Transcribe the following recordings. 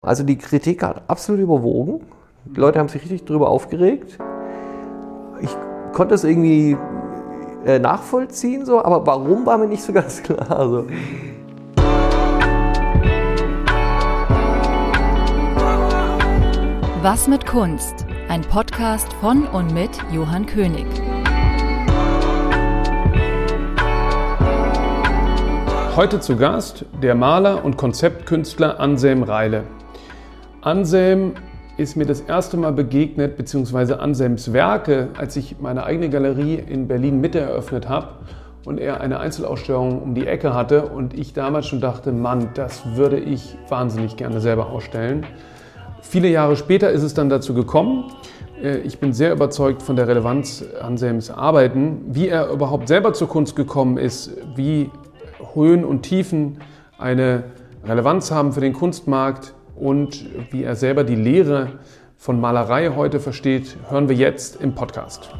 Also die Kritik hat absolut überwogen. Die Leute haben sich richtig darüber aufgeregt. Ich konnte es irgendwie nachvollziehen, so, aber warum war mir nicht so ganz klar. So. Was mit Kunst? Ein Podcast von und mit Johann König. Heute zu Gast der Maler und Konzeptkünstler Anselm Reile. Anselm ist mir das erste Mal begegnet, beziehungsweise Anselms Werke, als ich meine eigene Galerie in Berlin-Mitte eröffnet habe und er eine Einzelausstellung um die Ecke hatte und ich damals schon dachte, Mann, das würde ich wahnsinnig gerne selber ausstellen. Viele Jahre später ist es dann dazu gekommen. Ich bin sehr überzeugt von der Relevanz Anselms Arbeiten, wie er überhaupt selber zur Kunst gekommen ist, wie Höhen und Tiefen eine Relevanz haben für den Kunstmarkt und wie er selber die Lehre von Malerei heute versteht, hören wir jetzt im Podcast.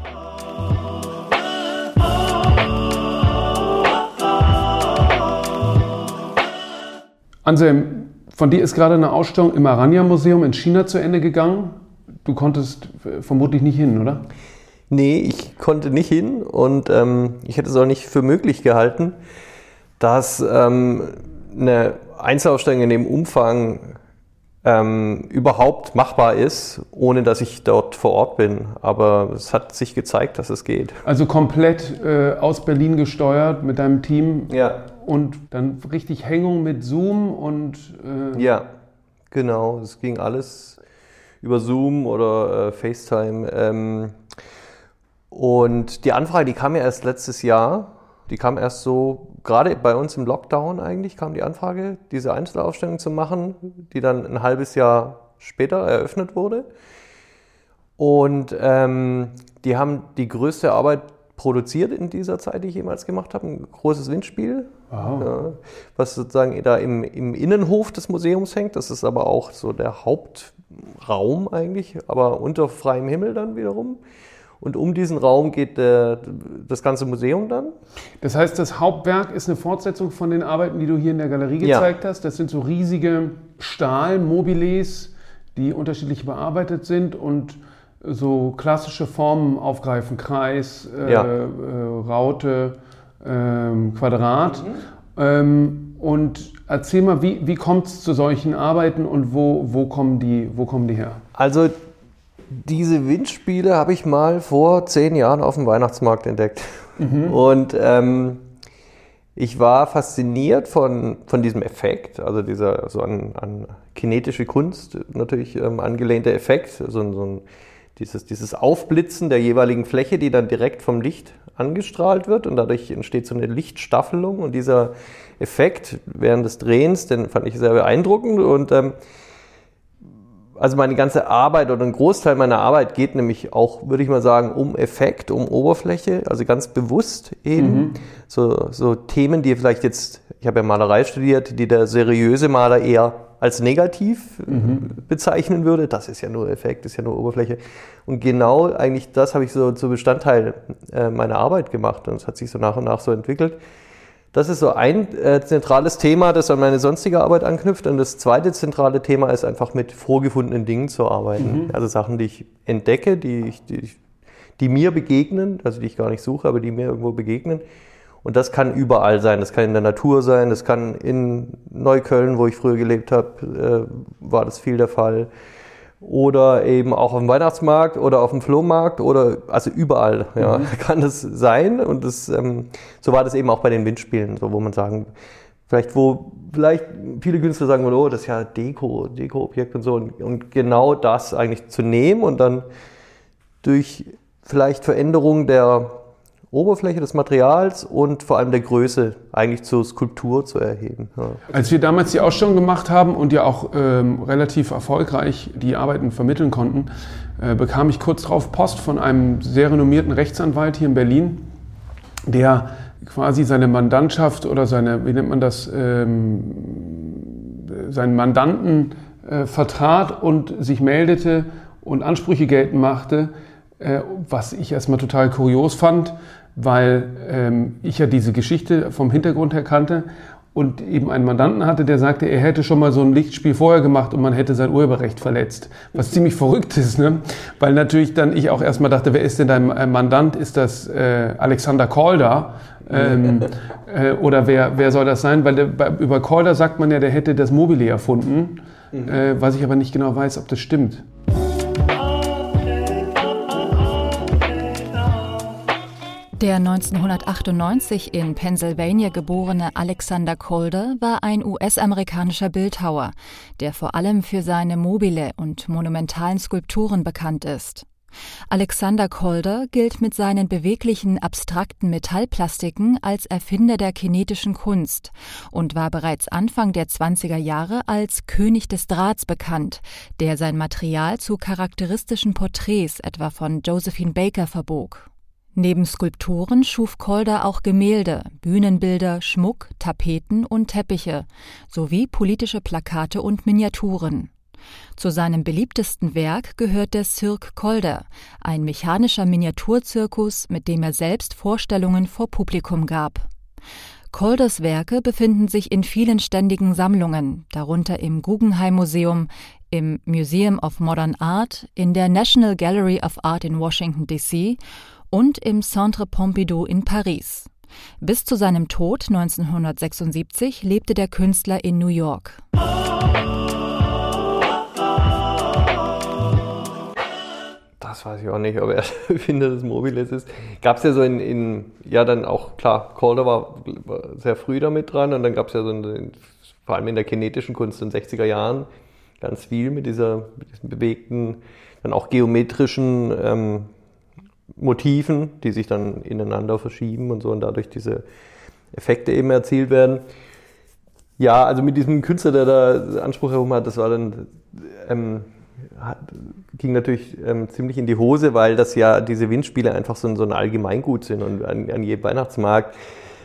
Anselm, von dir ist gerade eine Ausstellung im Aranya-Museum in China zu Ende gegangen. Du konntest vermutlich nicht hin, oder? Nee, ich konnte nicht hin und ich hätte es auch nicht für möglich gehalten, dass eine Einzelausstellung in dem Umfang überhaupt machbar ist, ohne dass ich dort vor Ort bin. Aber es hat sich gezeigt, dass es geht. Also komplett aus Berlin gesteuert mit deinem Team. Ja. Und dann richtig Hängung mit Zoom und... Ja, genau. Es ging alles über Zoom oder FaceTime. Und die Anfrage, die kam ja erst letztes Jahr. Die kam erst so, gerade bei uns im Lockdown eigentlich, kam die Anfrage, diese Einzelausstellung zu machen, die dann ein halbes Jahr später eröffnet wurde. Und die haben die größte Arbeit produziert in dieser Zeit, die ich jemals gemacht habe, ein großes Windspiel, wow. Was sozusagen da im Innenhof des Museums hängt. Das ist aber auch so der Hauptraum eigentlich, aber unter freiem Himmel dann wiederum. Und um diesen Raum geht das ganze Museum dann. Das heißt, das Hauptwerk ist eine Fortsetzung von den Arbeiten, die du hier in der Galerie gezeigt hast. Das sind so riesige Stahlmobiles, die unterschiedlich bearbeitet sind und so klassische Formen aufgreifen. Kreis, Raute, Quadrat. Und erzähl mal, wie kommt es zu solchen Arbeiten und wo kommen die her? Also diese Windspiele habe ich mal vor 10 Jahren auf dem Weihnachtsmarkt entdeckt. Und ich war fasziniert von diesem Effekt, also dieser so an kinetische Kunst natürlich angelehnte Effekt, dieses Aufblitzen der jeweiligen Fläche, die dann direkt vom Licht angestrahlt wird und dadurch entsteht so eine Lichtstaffelung und dieser Effekt während des Drehens, den fand ich sehr beeindruckend und also meine ganze Arbeit oder ein Großteil meiner Arbeit geht nämlich auch, würde ich mal sagen, um Effekt, um Oberfläche, also ganz bewusst eben. So Themen, die vielleicht jetzt, ich habe ja Malerei studiert, die der seriöse Maler eher als negativ bezeichnen würde. Das ist ja nur Effekt, ist ja nur Oberfläche. Und genau eigentlich das habe ich so zu Bestandteil meiner Arbeit gemacht und es hat sich so nach und nach so entwickelt. Das ist so ein zentrales Thema, das an meine sonstige Arbeit anknüpft. Und das zweite zentrale Thema ist einfach mit vorgefundenen Dingen zu arbeiten. Also Sachen, die ich entdecke, die mir begegnen, also die ich gar nicht suche, aber die mir irgendwo begegnen. Und das kann überall sein. Das kann in der Natur sein, das kann in Neukölln, wo ich früher gelebt habe, war das viel der Fall. Oder eben auch auf dem Weihnachtsmarkt oder auf dem Flohmarkt oder also überall kann das sein. Und so war das eben auch bei den Windspielen, so, wo man sagen, vielleicht viele Künstler sagen, oh, das ist ja Deko-Objekt und so. Und genau das eigentlich zu nehmen und dann durch vielleicht Veränderung der Oberfläche des Materials und vor allem der Größe eigentlich zur Skulptur zu erheben. Ja. Als wir damals die Ausstellung gemacht haben und ja auch relativ erfolgreich die Arbeiten vermitteln konnten, bekam ich kurz darauf Post von einem sehr renommierten Rechtsanwalt hier in Berlin, der quasi seine Mandantschaft oder seinen Mandanten vertrat und sich meldete und Ansprüche geltend machte, was ich erstmal total kurios fand, weil ich ja diese Geschichte vom Hintergrund her kannte und eben einen Mandanten hatte, der sagte, er hätte schon mal so ein Lichtspiel vorher gemacht und man hätte sein Urheberrecht verletzt. Was ziemlich verrückt ist, ne? Weil natürlich dann ich auch erstmal dachte, wer ist denn dein Mandant? Ist das Alexander Calder? Oder wer soll das sein? Weil über Calder sagt man ja, der hätte das Mobile erfunden, was ich aber nicht genau weiß, ob das stimmt. Der 1998 in Pennsylvania geborene Alexander Calder war ein US-amerikanischer Bildhauer, der vor allem für seine mobile und monumentalen Skulpturen bekannt ist. Alexander Calder gilt mit seinen beweglichen, abstrakten Metallplastiken als Erfinder der kinetischen Kunst und war bereits Anfang der 20er Jahre als König des Drahts bekannt, der sein Material zu charakteristischen Porträts etwa von Josephine Baker verbog. Neben Skulpturen schuf Calder auch Gemälde, Bühnenbilder, Schmuck, Tapeten und Teppiche sowie politische Plakate und Miniaturen. Zu seinem beliebtesten Werk gehört der Cirque Calder, ein mechanischer Miniaturzirkus, mit dem er selbst Vorstellungen vor Publikum gab. Calders Werke befinden sich in vielen ständigen Sammlungen, darunter im Guggenheim Museum, im Museum of Modern Art, in der National Gallery of Art in Washington, D.C. und im Centre Pompidou in Paris. Bis zu seinem Tod 1976 lebte der Künstler in New York. Das weiß ich auch nicht, ob er Erfinder des Mobiles ist. Gab es ja so ja dann auch, klar, Calder war sehr früh damit dran und dann gab es ja so vor allem in der kinetischen Kunst in den 60er Jahren ganz viel mit diesen bewegten, dann auch geometrischen Motiven, die sich dann ineinander verschieben und so und dadurch diese Effekte eben erzielt werden. Ja, also mit diesem Künstler, der da Anspruch herum hat, das war dann ging natürlich ziemlich in die Hose, weil das ja diese Windspiele einfach so ein Allgemeingut sind und an jedem Weihnachtsmarkt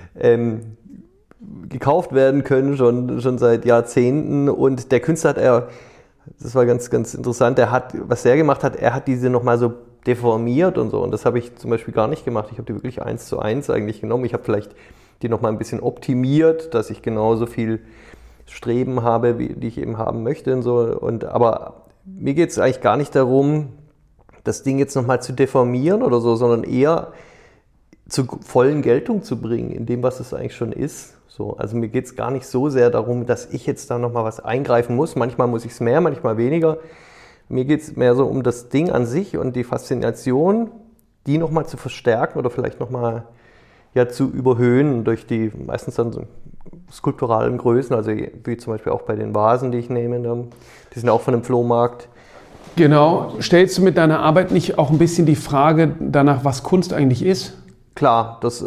gekauft werden können, schon seit Jahrzehnten. Und der Künstler das war ganz, ganz interessant, was er gemacht hat, er hat diese nochmal so deformiert und so. Und das habe ich zum Beispiel gar nicht gemacht. Ich habe die wirklich 1:1 eigentlich genommen. Ich habe vielleicht die nochmal ein bisschen optimiert, dass ich genauso viel Streben habe, die ich eben haben möchte und so. Aber mir geht es eigentlich gar nicht darum, das Ding jetzt nochmal zu deformieren oder so, sondern eher zur vollen Geltung zu bringen, in dem, was es eigentlich schon ist. So, also mir geht es gar nicht so sehr darum, dass ich jetzt da nochmal was eingreifen muss. Manchmal muss ich es mehr, manchmal weniger. Mir geht es mehr so um das Ding an sich und die Faszination, die nochmal zu verstärken oder vielleicht nochmal zu überhöhen durch die meistens dann so skulpturalen Größen, also wie zum Beispiel auch bei den Vasen, die ich nehme, die sind auch von dem Flohmarkt. Genau. Stellst du mit deiner Arbeit nicht auch ein bisschen die Frage danach, was Kunst eigentlich ist? Klar, das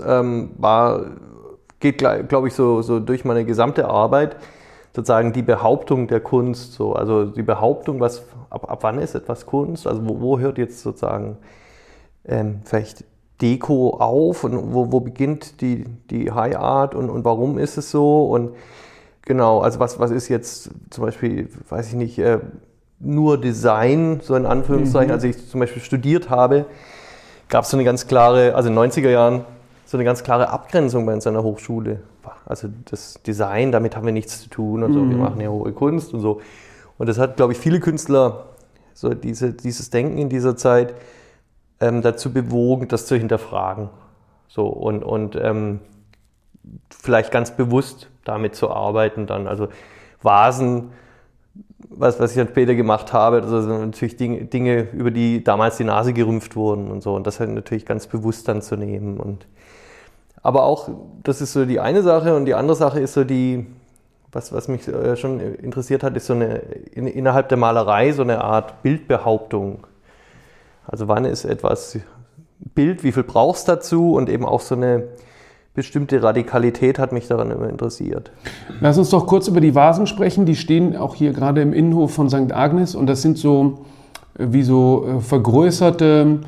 geht, glaube ich, so durch meine gesamte Arbeit, sozusagen die Behauptung der Kunst, so, also die Behauptung, ab wann ist etwas Kunst, also wo hört jetzt sozusagen vielleicht Deko auf und wo beginnt die High Art und warum ist es so und genau, also was ist jetzt zum Beispiel, weiß ich nicht, nur Design, so in Anführungszeichen, als ich zum Beispiel studiert habe, gab es so eine ganz klare, also in den 90er Jahren, so eine ganz klare Abgrenzung bei uns an der Hochschule. Also das Design, damit haben wir nichts zu tun und so, wir machen ja hohe Kunst und so. Und das hat, glaube ich, viele Künstler, so dieses Denken in dieser Zeit, dazu bewogen, das zu hinterfragen. So, und vielleicht ganz bewusst damit zu arbeiten dann. Also Vasen, was ich dann später gemacht habe, das sind natürlich Dinge, über die damals die Nase gerümpft wurden und so. Und das halt natürlich ganz bewusst dann zu nehmen. Aber auch, das ist so die eine Sache und die andere Sache ist so was mich schon interessiert hat, ist so innerhalb der Malerei so eine Art Bildbehauptung. Also wann ist etwas Bild, wie viel brauchst du dazu und eben auch so eine bestimmte Radikalität hat mich daran immer interessiert. Lass uns doch kurz über die Vasen sprechen, die stehen auch hier gerade im Innenhof von St. Agnes und das sind so wie so vergrößerte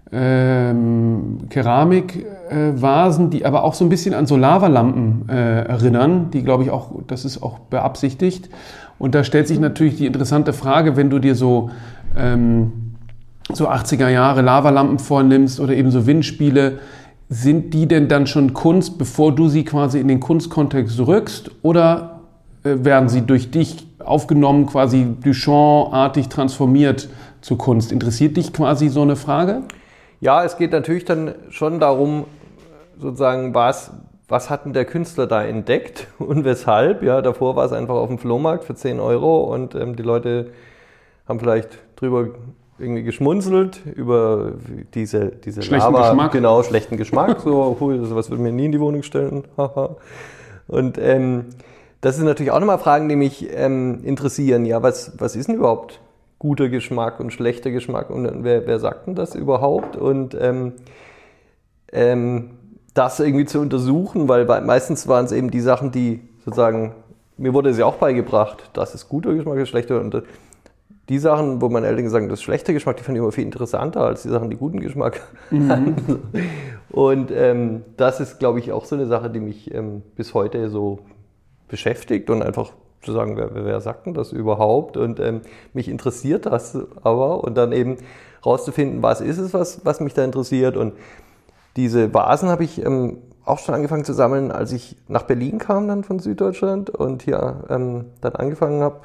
Keramikvasen, die aber auch so ein bisschen an so Lavalampen erinnern, die glaube ich auch, das ist auch beabsichtigt und da stellt sich natürlich die interessante Frage, wenn du dir so 80er Jahre Lavalampen vornimmst oder eben so Windspiele, sind die denn dann schon Kunst, bevor du sie quasi in den Kunstkontext rückst? Oder werden sie durch dich aufgenommen, quasi Duchamp-artig transformiert zu Kunst? Interessiert dich quasi so eine Frage? Ja, es geht natürlich dann schon darum, sozusagen, was hat denn der Künstler da entdeckt und weshalb? Ja, davor war es einfach auf dem Flohmarkt für 10 Euro und die Leute haben vielleicht drüber irgendwie geschmunzelt über diese schlechten Lava, Geschmack. Genau, schlechten Geschmack. So, sowas würde mir nie in die Wohnung stellen. Und das sind natürlich auch nochmal Fragen, die mich interessieren. Ja, was ist denn überhaupt guter Geschmack und schlechter Geschmack und wer sagt denn das überhaupt? Und das irgendwie zu untersuchen, weil meistens waren es eben die Sachen, die sozusagen, mir wurde es ja auch beigebracht, das ist guter Geschmack, das ist schlechter. Und die Sachen, wo meine Eltern sagen, das ist schlechter Geschmack, die fand ich immer viel interessanter als die Sachen, die guten Geschmack hatten. Und das ist, glaube ich, auch so eine Sache, die mich bis heute so beschäftigt und einfach zu sagen, wer sagt denn das überhaupt? Und mich interessiert das aber und dann eben rauszufinden, was ist es, was mich da interessiert. Und diese Vasen habe ich auch schon angefangen zu sammeln, als ich nach Berlin kam dann von Süddeutschland und hier dann angefangen habe,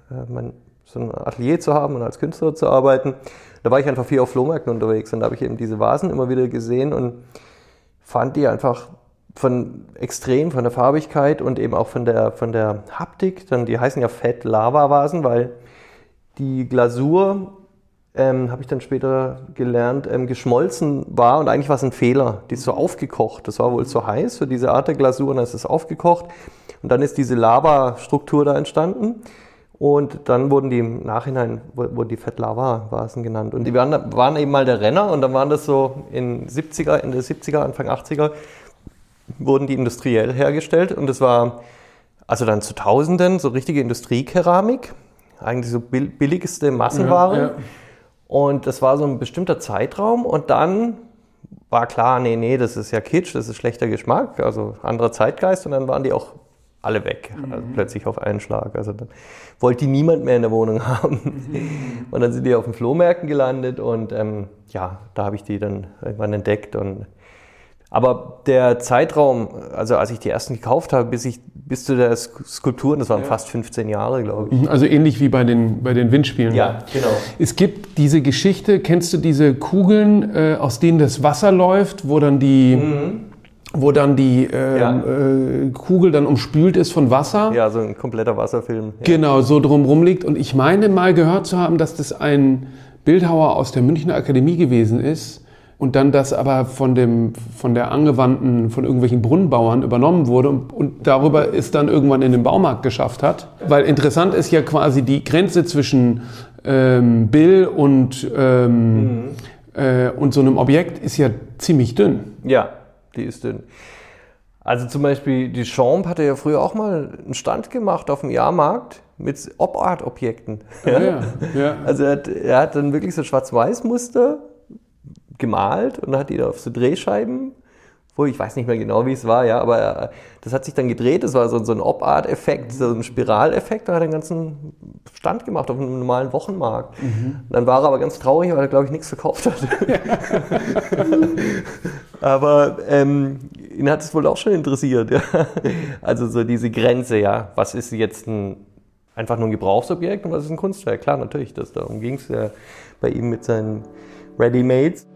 so ein Atelier zu haben und als Künstler zu arbeiten. Da war ich einfach viel auf Flohmärkten unterwegs und da habe ich eben diese Vasen immer wieder gesehen und fand die einfach von der Farbigkeit und eben auch von der Haptik, dann die heißen ja Fett-Lava-Vasen, weil die Glasur, habe ich dann später gelernt, geschmolzen war und eigentlich war es ein Fehler. Die ist so aufgekocht, das war wohl zu heiß für diese Art der Glasur und dann ist es aufgekocht und dann ist diese Lava-Struktur da entstanden. Und dann wurden die im Nachhinein die Fett-Lava-Vasen genannt. Und die waren eben mal der Renner und dann waren das so Ende 70er, Anfang 80er, wurden die industriell hergestellt. Und das war also dann zu Tausenden so richtige Industriekeramik, eigentlich so billigste Massenware. Ja. Und das war so ein bestimmter Zeitraum und dann war klar, nee, das ist ja Kitsch, das ist schlechter Geschmack, also anderer Zeitgeist und dann waren die auch alle weg, also plötzlich auf einen Schlag. Also dann wollte die niemand mehr in der Wohnung haben. Und dann sind die auf den Flohmärkten gelandet und da habe ich die dann irgendwann entdeckt. Aber der Zeitraum, also als ich die ersten gekauft habe, bis zu der Skulpturen, das waren fast 15 Jahre, glaube ich. Also ähnlich wie bei den Windspielen. Ja, genau. Es gibt diese Geschichte, kennst du diese Kugeln, aus denen das Wasser läuft, wo dann die Kugel dann umspült ist von Wasser? Ja, so ein kompletter Wasserfilm. Ja. Genau, so drumrum liegt. Und ich meine mal gehört zu haben, dass das ein Bildhauer aus der Münchner Akademie gewesen ist und dann das aber von der Angewandten, von irgendwelchen Brunnenbauern übernommen wurde und darüber es dann irgendwann in den Baumarkt geschafft hat. Weil interessant ist ja quasi die Grenze zwischen Bill und so einem Objekt ist ja ziemlich dünn. Ja, die ist dünn. Also zum Beispiel Duchamp hatte ja früher auch mal einen Stand gemacht auf dem Jahrmarkt mit Op-Art-Objekten. Ja. Also er hat dann wirklich so Schwarz-Weiß-Muster gemalt und hat die da auf so Drehscheiben, ich weiß nicht mehr genau, wie es war, ja, aber das hat sich dann gedreht, das war so ein Op-Art-Effekt, so ein Spiraleffekt, da hat er einen ganzen Stand gemacht auf einem normalen Wochenmarkt. Dann war er aber ganz traurig, weil er, glaube ich, nichts verkauft hat. Aber ihn hat es wohl auch schon interessiert, ja. Also so diese Grenze, ja, was ist jetzt einfach nur ein Gebrauchsobjekt und was ist ein Kunstwerk? Klar, natürlich, darum ging es ja bei ihm mit seinen Ready-Mades.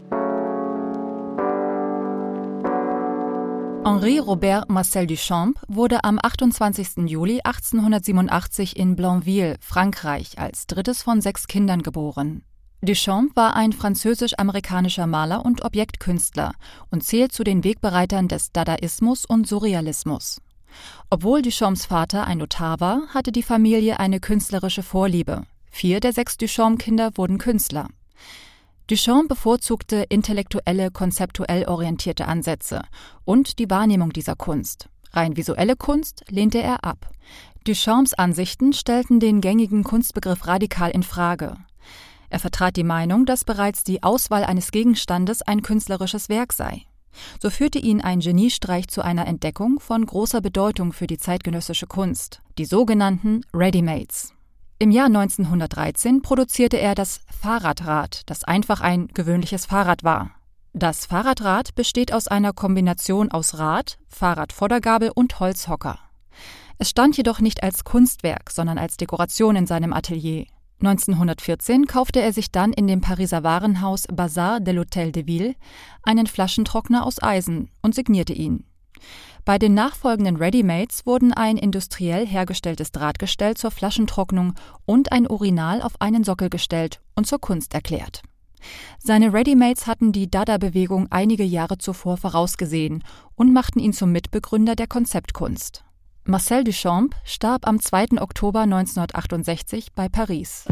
Henri Robert Marcel Duchamp wurde am 28. Juli 1887 in Blainville, Frankreich, als drittes von 6 Kindern geboren. Duchamp war ein französisch-amerikanischer Maler und Objektkünstler und zählt zu den Wegbereitern des Dadaismus und Surrealismus. Obwohl Duchamps Vater ein Notar war, hatte die Familie eine künstlerische Vorliebe. 4 der 6 Duchamp-Kinder wurden Künstler. Duchamp bevorzugte intellektuelle, konzeptuell orientierte Ansätze und die Wahrnehmung dieser Kunst. Rein visuelle Kunst lehnte er ab. Duchamps Ansichten stellten den gängigen Kunstbegriff radikal in Frage. Er vertrat die Meinung, dass bereits die Auswahl eines Gegenstandes ein künstlerisches Werk sei. So führte ihn ein Geniestreich zu einer Entdeckung von großer Bedeutung für die zeitgenössische Kunst, die sogenannten Ready-Mades. Im Jahr 1913 produzierte er das Fahrradrad, das einfach ein gewöhnliches Fahrrad war. Das Fahrradrad besteht aus einer Kombination aus Rad, Fahrradvordergabel und Holzhocker. Es stand jedoch nicht als Kunstwerk, sondern als Dekoration in seinem Atelier. 1914 kaufte er sich dann in dem Pariser Warenhaus Bazar de l'Hôtel de Ville einen Flaschentrockner aus Eisen und signierte ihn. Bei den nachfolgenden Readymates wurden ein industriell hergestelltes Drahtgestell zur Flaschentrocknung und ein Urinal auf einen Sockel gestellt und zur Kunst erklärt. Seine Readymates hatten die Dada-Bewegung einige Jahre zuvor vorausgesehen und machten ihn zum Mitbegründer der Konzeptkunst. Marcel Duchamp starb am 2. Oktober 1968 bei Paris.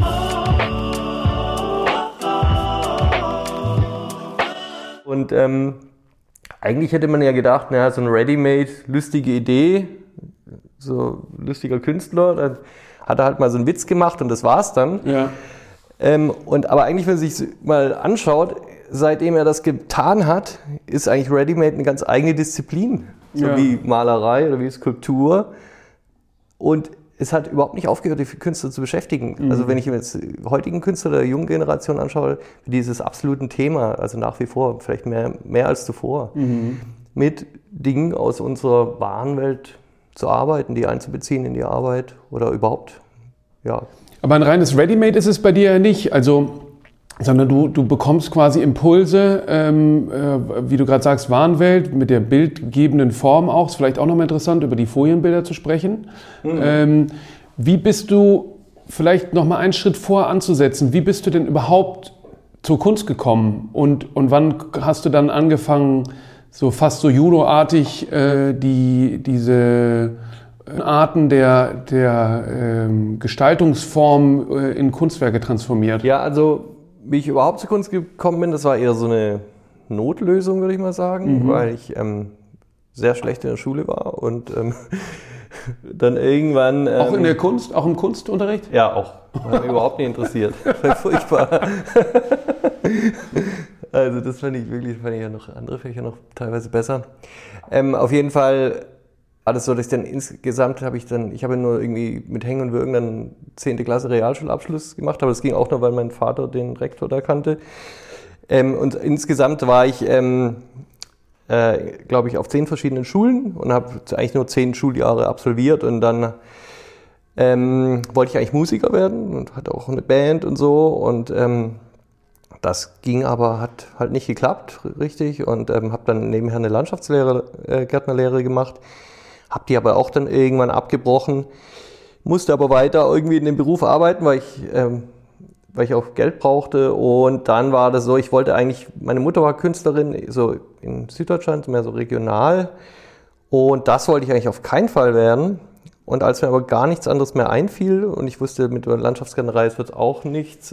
Und eigentlich hätte man ja gedacht, naja, so ein Ready-Made, lustige Idee, so lustiger Künstler, dann hat er halt mal so einen Witz gemacht und das war's dann. Ja. Aber eigentlich, wenn man sich mal anschaut, seitdem er das getan hat, ist eigentlich Ready-Made eine ganz eigene Disziplin. So wie Malerei oder wie Skulptur. Und es hat überhaupt nicht aufgehört, die Künstler zu beschäftigen. Mhm. Also wenn ich mir jetzt heutigen Künstler der jungen Generation anschaue, dieses absolute Thema, also nach wie vor, vielleicht mehr als zuvor, mit Dingen aus unserer wahren Welt zu arbeiten, die einzubeziehen in die Arbeit oder überhaupt, ja. Aber ein reines Ready-Made ist es bei dir ja nicht, sondern du bekommst quasi Impulse, wie du gerade sagst, Warenwelt, mit der bildgebenden Form auch. Ist vielleicht auch nochmal interessant, über die Folienbilder zu sprechen. Mhm. Wie bist du, vielleicht nochmal einen Schritt vor anzusetzen, wie bist du denn überhaupt zur Kunst gekommen? Und wann hast du dann angefangen, so fast so judoartig diese Arten der Gestaltungsform in Kunstwerke transformiert? Ja, also wie ich überhaupt zur Kunst gekommen bin, das war eher so eine Notlösung, würde ich mal sagen, weil ich sehr schlecht in der Schule war und dann irgendwann... auch in der Kunst? Auch im Kunstunterricht? Ja, auch. Hat mich überhaupt nicht interessiert. Das war furchtbar. Also das fand ich ja noch andere Fächer noch teilweise besser. Auf jeden Fall war das so, dass ich dann insgesamt ich habe nur irgendwie mit Hängen und Würgen dann 10. Klasse Realschulabschluss gemacht, aber das ging auch nur, weil mein Vater den Rektor da kannte. Und insgesamt war ich, glaube ich, auf 10 verschiedenen Schulen und habe eigentlich nur 10 Schuljahre absolviert und dann wollte ich eigentlich Musiker werden und hatte auch eine Band und so und das ging aber, hat halt nicht geklappt, richtig, und habe dann nebenher eine Gärtnerlehre gemacht. Habe die aber auch dann irgendwann abgebrochen, musste aber weiter irgendwie in dem Beruf arbeiten, weil ich auch Geld brauchte. Und dann war das so, meine Mutter war Künstlerin, so in Süddeutschland, mehr so regional. Und das wollte ich eigentlich auf keinen Fall werden. Und als mir aber gar nichts anderes mehr einfiel und ich wusste, mit der Landschaftsgärtnerei es wird auch nichts,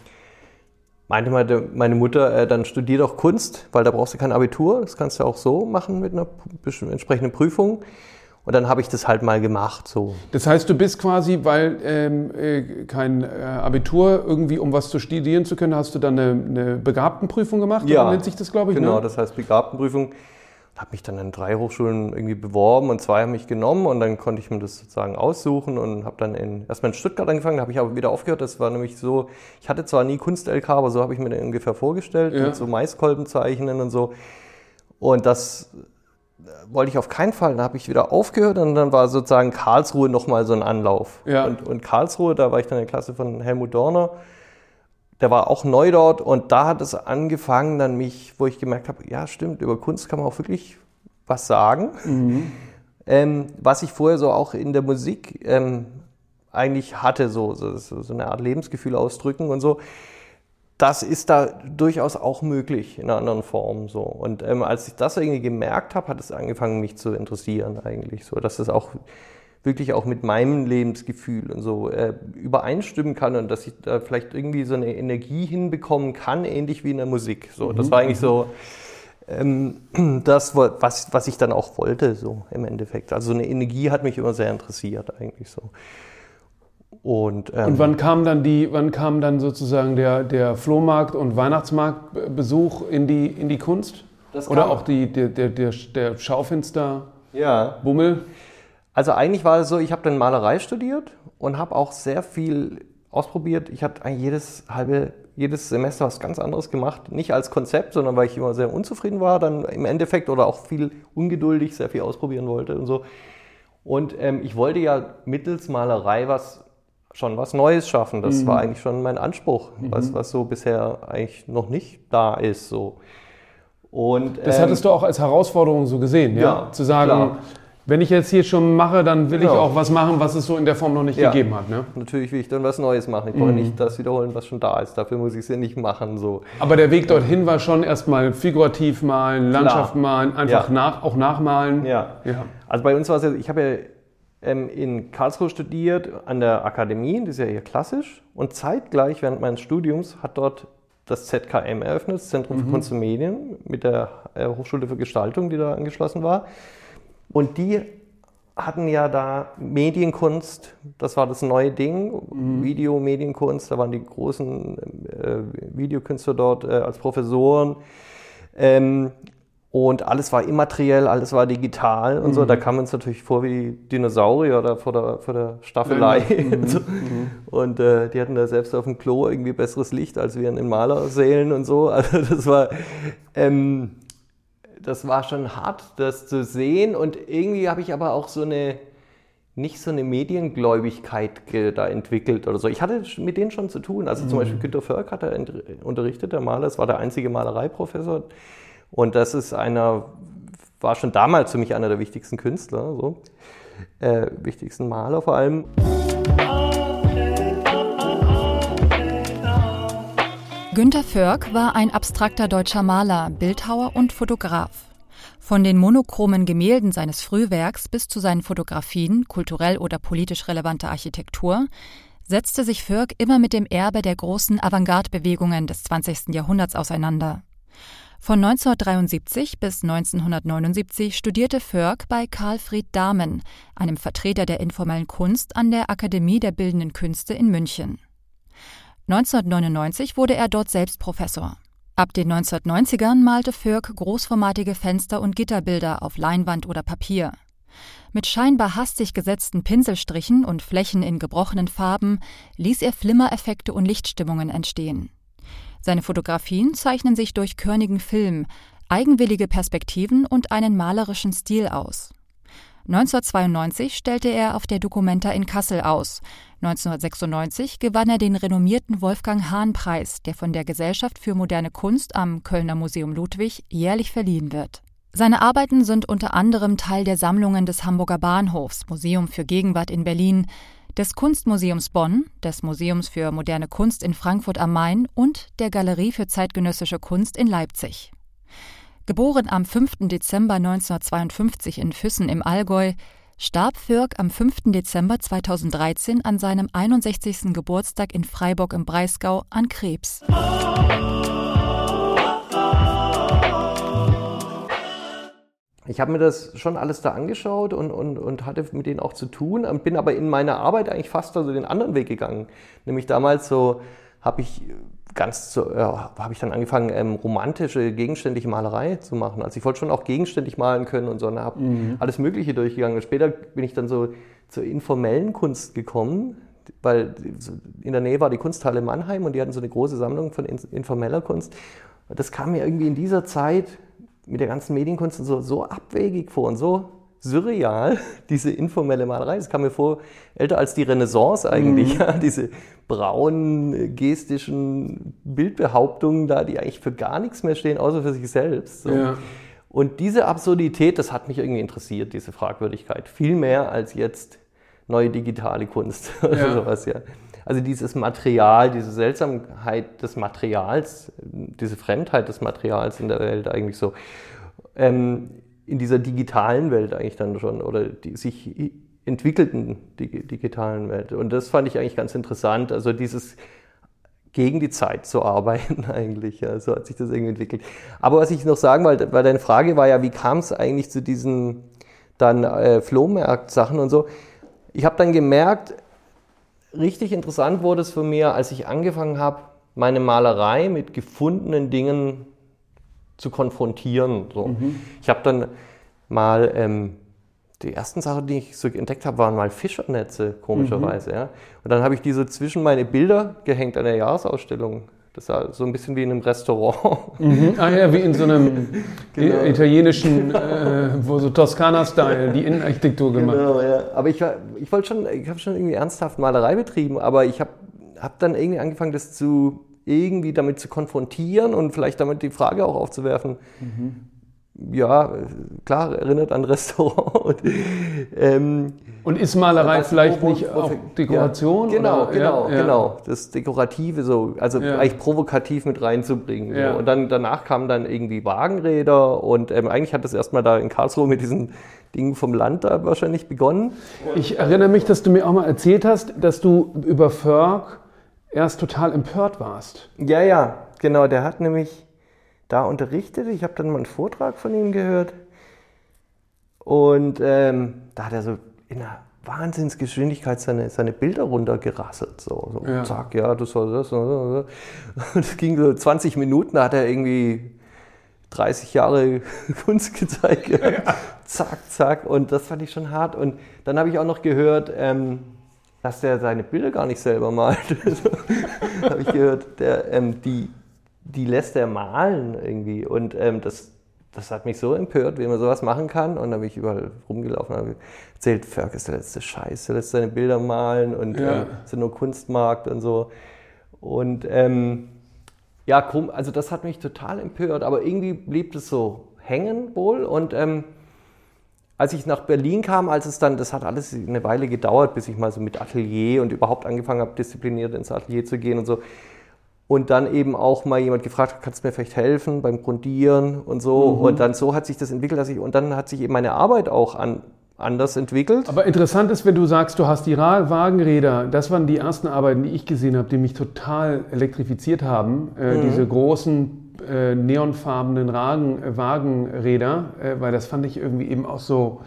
meinte meine Mutter, dann studier doch Kunst, weil da brauchst du kein Abitur, das kannst du auch so machen mit einer entsprechenden Prüfung. Und dann habe ich das halt mal gemacht. So. Das heißt, du bist quasi, weil kein Abitur irgendwie, um was zu studieren zu können, hast du dann eine Begabtenprüfung gemacht? Ja, oder nennt sich das, glaube ich, genau, ne? Das heißt Begabtenprüfung. Habe mich dann an 3 Hochschulen irgendwie beworben und 2 haben mich genommen und dann konnte ich mir das sozusagen aussuchen und habe dann erstmal in Stuttgart angefangen, da habe ich aber wieder aufgehört. Das war nämlich so, ich hatte zwar nie Kunst-LK, aber so habe ich mir den ungefähr vorgestellt, mit so Maiskolben zeichnen und so. Und das wollte ich auf keinen Fall. Dann habe ich wieder aufgehört und dann war sozusagen Karlsruhe nochmal so ein Anlauf. Ja. Und Karlsruhe, da war ich dann in der Klasse von Helmut Dorner. Der war auch neu dort und da hat es angefangen, wo ich gemerkt habe, ja stimmt, über Kunst kann man auch wirklich was sagen. Was ich vorher so auch in der Musik eigentlich hatte, so eine Art Lebensgefühl ausdrücken und so. Das ist da durchaus auch möglich in einer anderen Form. So. Und als ich das irgendwie gemerkt habe, hat es angefangen, mich zu interessieren eigentlich. So, dass das auch wirklich auch mit meinem Lebensgefühl und so übereinstimmen kann und dass ich da vielleicht irgendwie so eine Energie hinbekommen kann, ähnlich wie in der Musik. So, das war eigentlich so das, was ich dann auch wollte, so im Endeffekt. Also so eine Energie hat mich immer sehr interessiert eigentlich so. Und wann kam dann sozusagen der Flohmarkt- und Weihnachtsmarktbesuch in die Kunst? Oder auch der Schaufenster-Bummel? Also eigentlich war es so, ich habe dann Malerei studiert und habe auch sehr viel ausprobiert. Ich hatte eigentlich jedes Semester was ganz anderes gemacht. Nicht als Konzept, sondern weil ich immer sehr unzufrieden war, dann im Endeffekt oder auch viel ungeduldig, sehr viel ausprobieren wollte und so. Und ich wollte ja mittels Malerei schon was Neues schaffen. Das war eigentlich schon mein Anspruch, was so bisher eigentlich noch nicht da ist. So. Und, das hattest du auch als Herausforderung so gesehen, ja? Zu sagen, klar. Wenn ich jetzt hier schon mache, dann will ich auch was machen, was es so in der Form noch nicht gegeben hat. Ne? Natürlich will ich dann was Neues machen. Ich brauche nicht das wiederholen, was schon da ist. Dafür muss ich es ja nicht machen. So. Aber der Weg dorthin war schon erstmal figurativ malen, Landschaft malen, einfach auch nachmalen. Ja. Also bei uns war es ja, ich habe ja in Karlsruhe studiert, an der Akademie, das ist ja eher klassisch. Und zeitgleich während meines Studiums hat dort das ZKM eröffnet, das Zentrum für Kunst und Medien, mit der Hochschule für Gestaltung, die da angeschlossen war. Und die hatten ja da Medienkunst, das war das neue Ding, Video, Medienkunst, da waren die großen Videokünstler dort als Professoren. Und alles war immateriell, alles war digital und so. Da kamen wir uns natürlich vor wie Dinosaurier oder vor der Staffelei. Und die hatten da selbst auf dem Klo irgendwie besseres Licht als wir in den Malersälen und so. Also das war schon hart, das zu sehen. Und irgendwie habe ich aber auch nicht so eine Mediengläubigkeit da entwickelt oder so. Ich hatte mit denen schon zu tun. Also zum Beispiel Günter Förk hat er unterrichtet, der Maler. Das war der einzige Malereiprofessor. Und das ist war schon damals für mich einer der wichtigsten Künstler, wichtigsten Maler vor allem. Günter Förk war ein abstrakter deutscher Maler, Bildhauer und Fotograf. Von den monochromen Gemälden seines Frühwerks bis zu seinen Fotografien, kulturell oder politisch relevante Architektur, setzte sich Förk immer mit dem Erbe der großen Avantgarde-Bewegungen des 20. Jahrhunderts auseinander. Von 1973 bis 1979 studierte Förk bei Carl Fried Dahmen, einem Vertreter der informellen Kunst an der Akademie der Bildenden Künste in München. 1999 wurde er dort selbst Professor. Ab den 1990ern malte Förk großformatige Fenster- und Gitterbilder auf Leinwand oder Papier. Mit scheinbar hastig gesetzten Pinselstrichen und Flächen in gebrochenen Farben ließ er Flimmereffekte und Lichtstimmungen entstehen. Seine Fotografien zeichnen sich durch körnigen Film, eigenwillige Perspektiven und einen malerischen Stil aus. 1992 stellte er auf der Documenta in Kassel aus. 1996 gewann er den renommierten Wolfgang-Hahn-Preis, der von der Gesellschaft für moderne Kunst am Kölner Museum Ludwig jährlich verliehen wird. Seine Arbeiten sind unter anderem Teil der Sammlungen des Hamburger Bahnhofs, Museum für Gegenwart in Berlin, des Kunstmuseums Bonn, des Museums für moderne Kunst in Frankfurt am Main und der Galerie für zeitgenössische Kunst in Leipzig. Geboren am 5. Dezember 1952 in Füssen im Allgäu, starb Förk am 5. Dezember 2013 an seinem 61. Geburtstag in Freiburg im Breisgau an Krebs. Ich habe mir das schon alles da angeschaut und hatte mit denen auch zu tun, bin aber in meiner Arbeit eigentlich fast den anderen Weg gegangen. Nämlich damals habe ich dann angefangen, romantische, gegenständliche Malerei zu machen. Also ich wollte schon auch gegenständig malen können und so, und habe alles Mögliche durchgegangen. Und später bin ich dann so zur informellen Kunst gekommen, weil in der Nähe war die Kunsthalle Mannheim und die hatten so eine große Sammlung von informeller Kunst. Und das kam mir irgendwie in dieser Zeit mit der ganzen Medienkunst so abwegig vor und so surreal, diese informelle Malerei. Das kam mir vor, älter als die Renaissance eigentlich, ja, diese braunen, gestischen Bildbehauptungen da, die eigentlich für gar nichts mehr stehen, außer für sich selbst. So. Ja. Und diese Absurdität, das hat mich irgendwie interessiert, diese Fragwürdigkeit. Viel mehr als jetzt neue digitale Kunst oder sowas, ja. Also dieses Material, diese Seltsamkeit des Materials, diese Fremdheit des Materials in der Welt eigentlich so, in dieser digitalen Welt eigentlich dann schon, oder die sich entwickelten digitalen Welt. Und das fand ich eigentlich ganz interessant, also dieses gegen die Zeit zu arbeiten eigentlich, ja, so hat sich das irgendwie entwickelt. Aber was ich noch sagen wollte, weil deine Frage war ja, wie kam es eigentlich zu diesen dann Flohmarkt-Sachen und so. Ich habe dann gemerkt, richtig interessant wurde es für mich, als ich angefangen habe, meine Malerei mit gefundenen Dingen zu konfrontieren. So. Ich habe dann mal die ersten Sachen, die ich so entdeckt habe, waren mal Fischernetze, komischerweise. Ja. Und dann habe ich die so zwischen meine Bilder gehängt an der Jahresausstellung. Das war so ein bisschen wie in einem Restaurant. Ah ja, wie in so einem italienischen, wo so Toskana-Style, die Innenarchitektur gemacht. Genau, ja. Aber ich habe schon irgendwie ernsthaft Malerei betrieben, aber ich habe dann irgendwie angefangen, das irgendwie damit zu konfrontieren und vielleicht damit die Frage auch aufzuwerfen. Ja, klar, erinnert an Restaurant. Und ist Malerei vielleicht nicht auch Dekoration? Ja, oder? Genau. Das Dekorative so, also eigentlich provokativ mit reinzubringen. Ja. So. Und danach kamen dann irgendwie Wagenräder und eigentlich hat das erstmal da in Karlsruhe mit diesen Dingen vom Land da wahrscheinlich begonnen. Ich erinnere mich, dass du mir auch mal erzählt hast, dass du über Förg erst total empört warst. Ja, genau. Der hat nämlich da unterrichtet. Ich habe dann mal einen Vortrag von ihm gehört. Und da hat er so in einer Wahnsinnsgeschwindigkeit seine Bilder runtergerasselt. So zack, ja, das war das. Und es ging so 20 Minuten, da hat er irgendwie 30 Jahre Kunst gezeigt. Ja. Zack. Und das fand ich schon hart. Und dann habe ich auch noch gehört, dass der seine Bilder gar nicht selber malt. Habe ich gehört, die lässt er malen irgendwie. Und das hat mich so empört, wie man sowas machen kann. Und dann bin ich überall rumgelaufen und habe erzählt, Förg ist der letzte Scheiß, der lässt seine Bilder malen und ist nur Kunstmarkt und so. Und also das hat mich total empört, aber irgendwie blieb das so hängen wohl. Und als ich nach Berlin kam, das hat alles eine Weile gedauert, bis ich mal so mit Atelier und überhaupt angefangen habe, diszipliniert ins Atelier zu gehen und so. Und dann eben auch mal jemand gefragt hat, kannst du mir vielleicht helfen beim Grundieren und so. Und dann so hat sich das entwickelt, und dann hat sich eben meine Arbeit auch anders entwickelt. Aber interessant ist, wenn du sagst, du hast die Wagenräder, das waren die ersten Arbeiten, die ich gesehen habe, die mich total elektrifiziert haben. Diese großen neonfarbenen Wagenräder, weil das fand ich irgendwie eben auch so,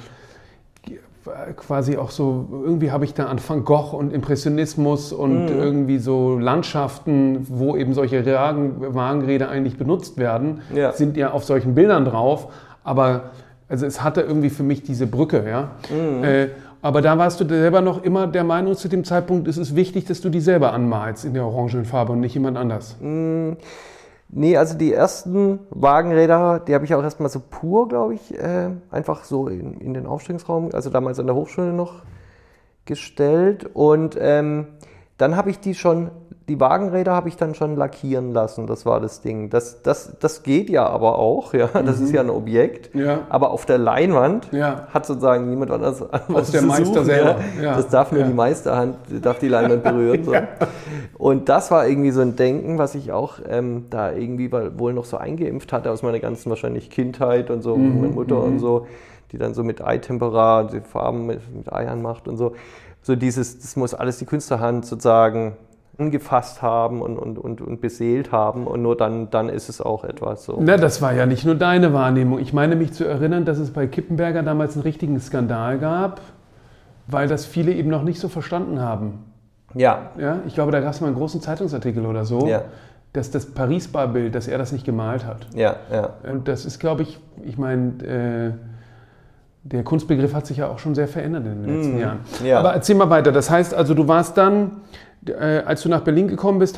quasi auch so, irgendwie habe ich da an Van Gogh und Impressionismus und irgendwie so Landschaften, wo eben solche Wagenräder eigentlich benutzt werden, sind ja auf solchen Bildern drauf, aber also es hatte irgendwie für mich diese Brücke, ja. Aber da warst du selber noch immer der Meinung zu dem Zeitpunkt, es ist wichtig, dass du die selber anmalst in der orangenen Farbe und nicht jemand anders. Nee, also die ersten Wagenräder, die habe ich auch erstmal so pur, glaube ich, einfach so in den Aufstellungsraum, also damals an der Hochschule noch gestellt. Und dann habe ich die Wagenräder habe ich dann schon lackieren lassen, das war das Ding. Das geht ja aber auch, ja, das ist ja ein Objekt, aber auf der Leinwand hat sozusagen niemand anders aus der Meister selber. Ja. Das darf nur die Meisterhand, darf die Leinwand berühren. So. Und das war irgendwie so ein Denken, was ich auch da irgendwie wohl noch so eingeimpft hatte aus meiner ganzen wahrscheinlich Kindheit und so, meine Mutter und so, die dann so mit Eitempera, die Farben mit Eiern macht und so. So das muss alles die Künstlerhand sozusagen angefasst haben und beseelt haben und nur dann ist es auch etwas so. Na, das war ja nicht nur deine Wahrnehmung. Ich meine mich zu erinnern, dass es bei Kippenberger damals einen richtigen Skandal gab, weil das viele eben noch nicht so verstanden haben. Ja. Ich glaube, da gab es mal einen großen Zeitungsartikel oder so, dass das Paris-Bar-Bild, dass er das nicht gemalt hat. Ja. Und das ist, glaube ich meine, der Kunstbegriff hat sich ja auch schon sehr verändert in den letzten Jahren. Ja. Aber erzähl mal weiter. Das heißt also, du warst dann, als du nach Berlin gekommen bist,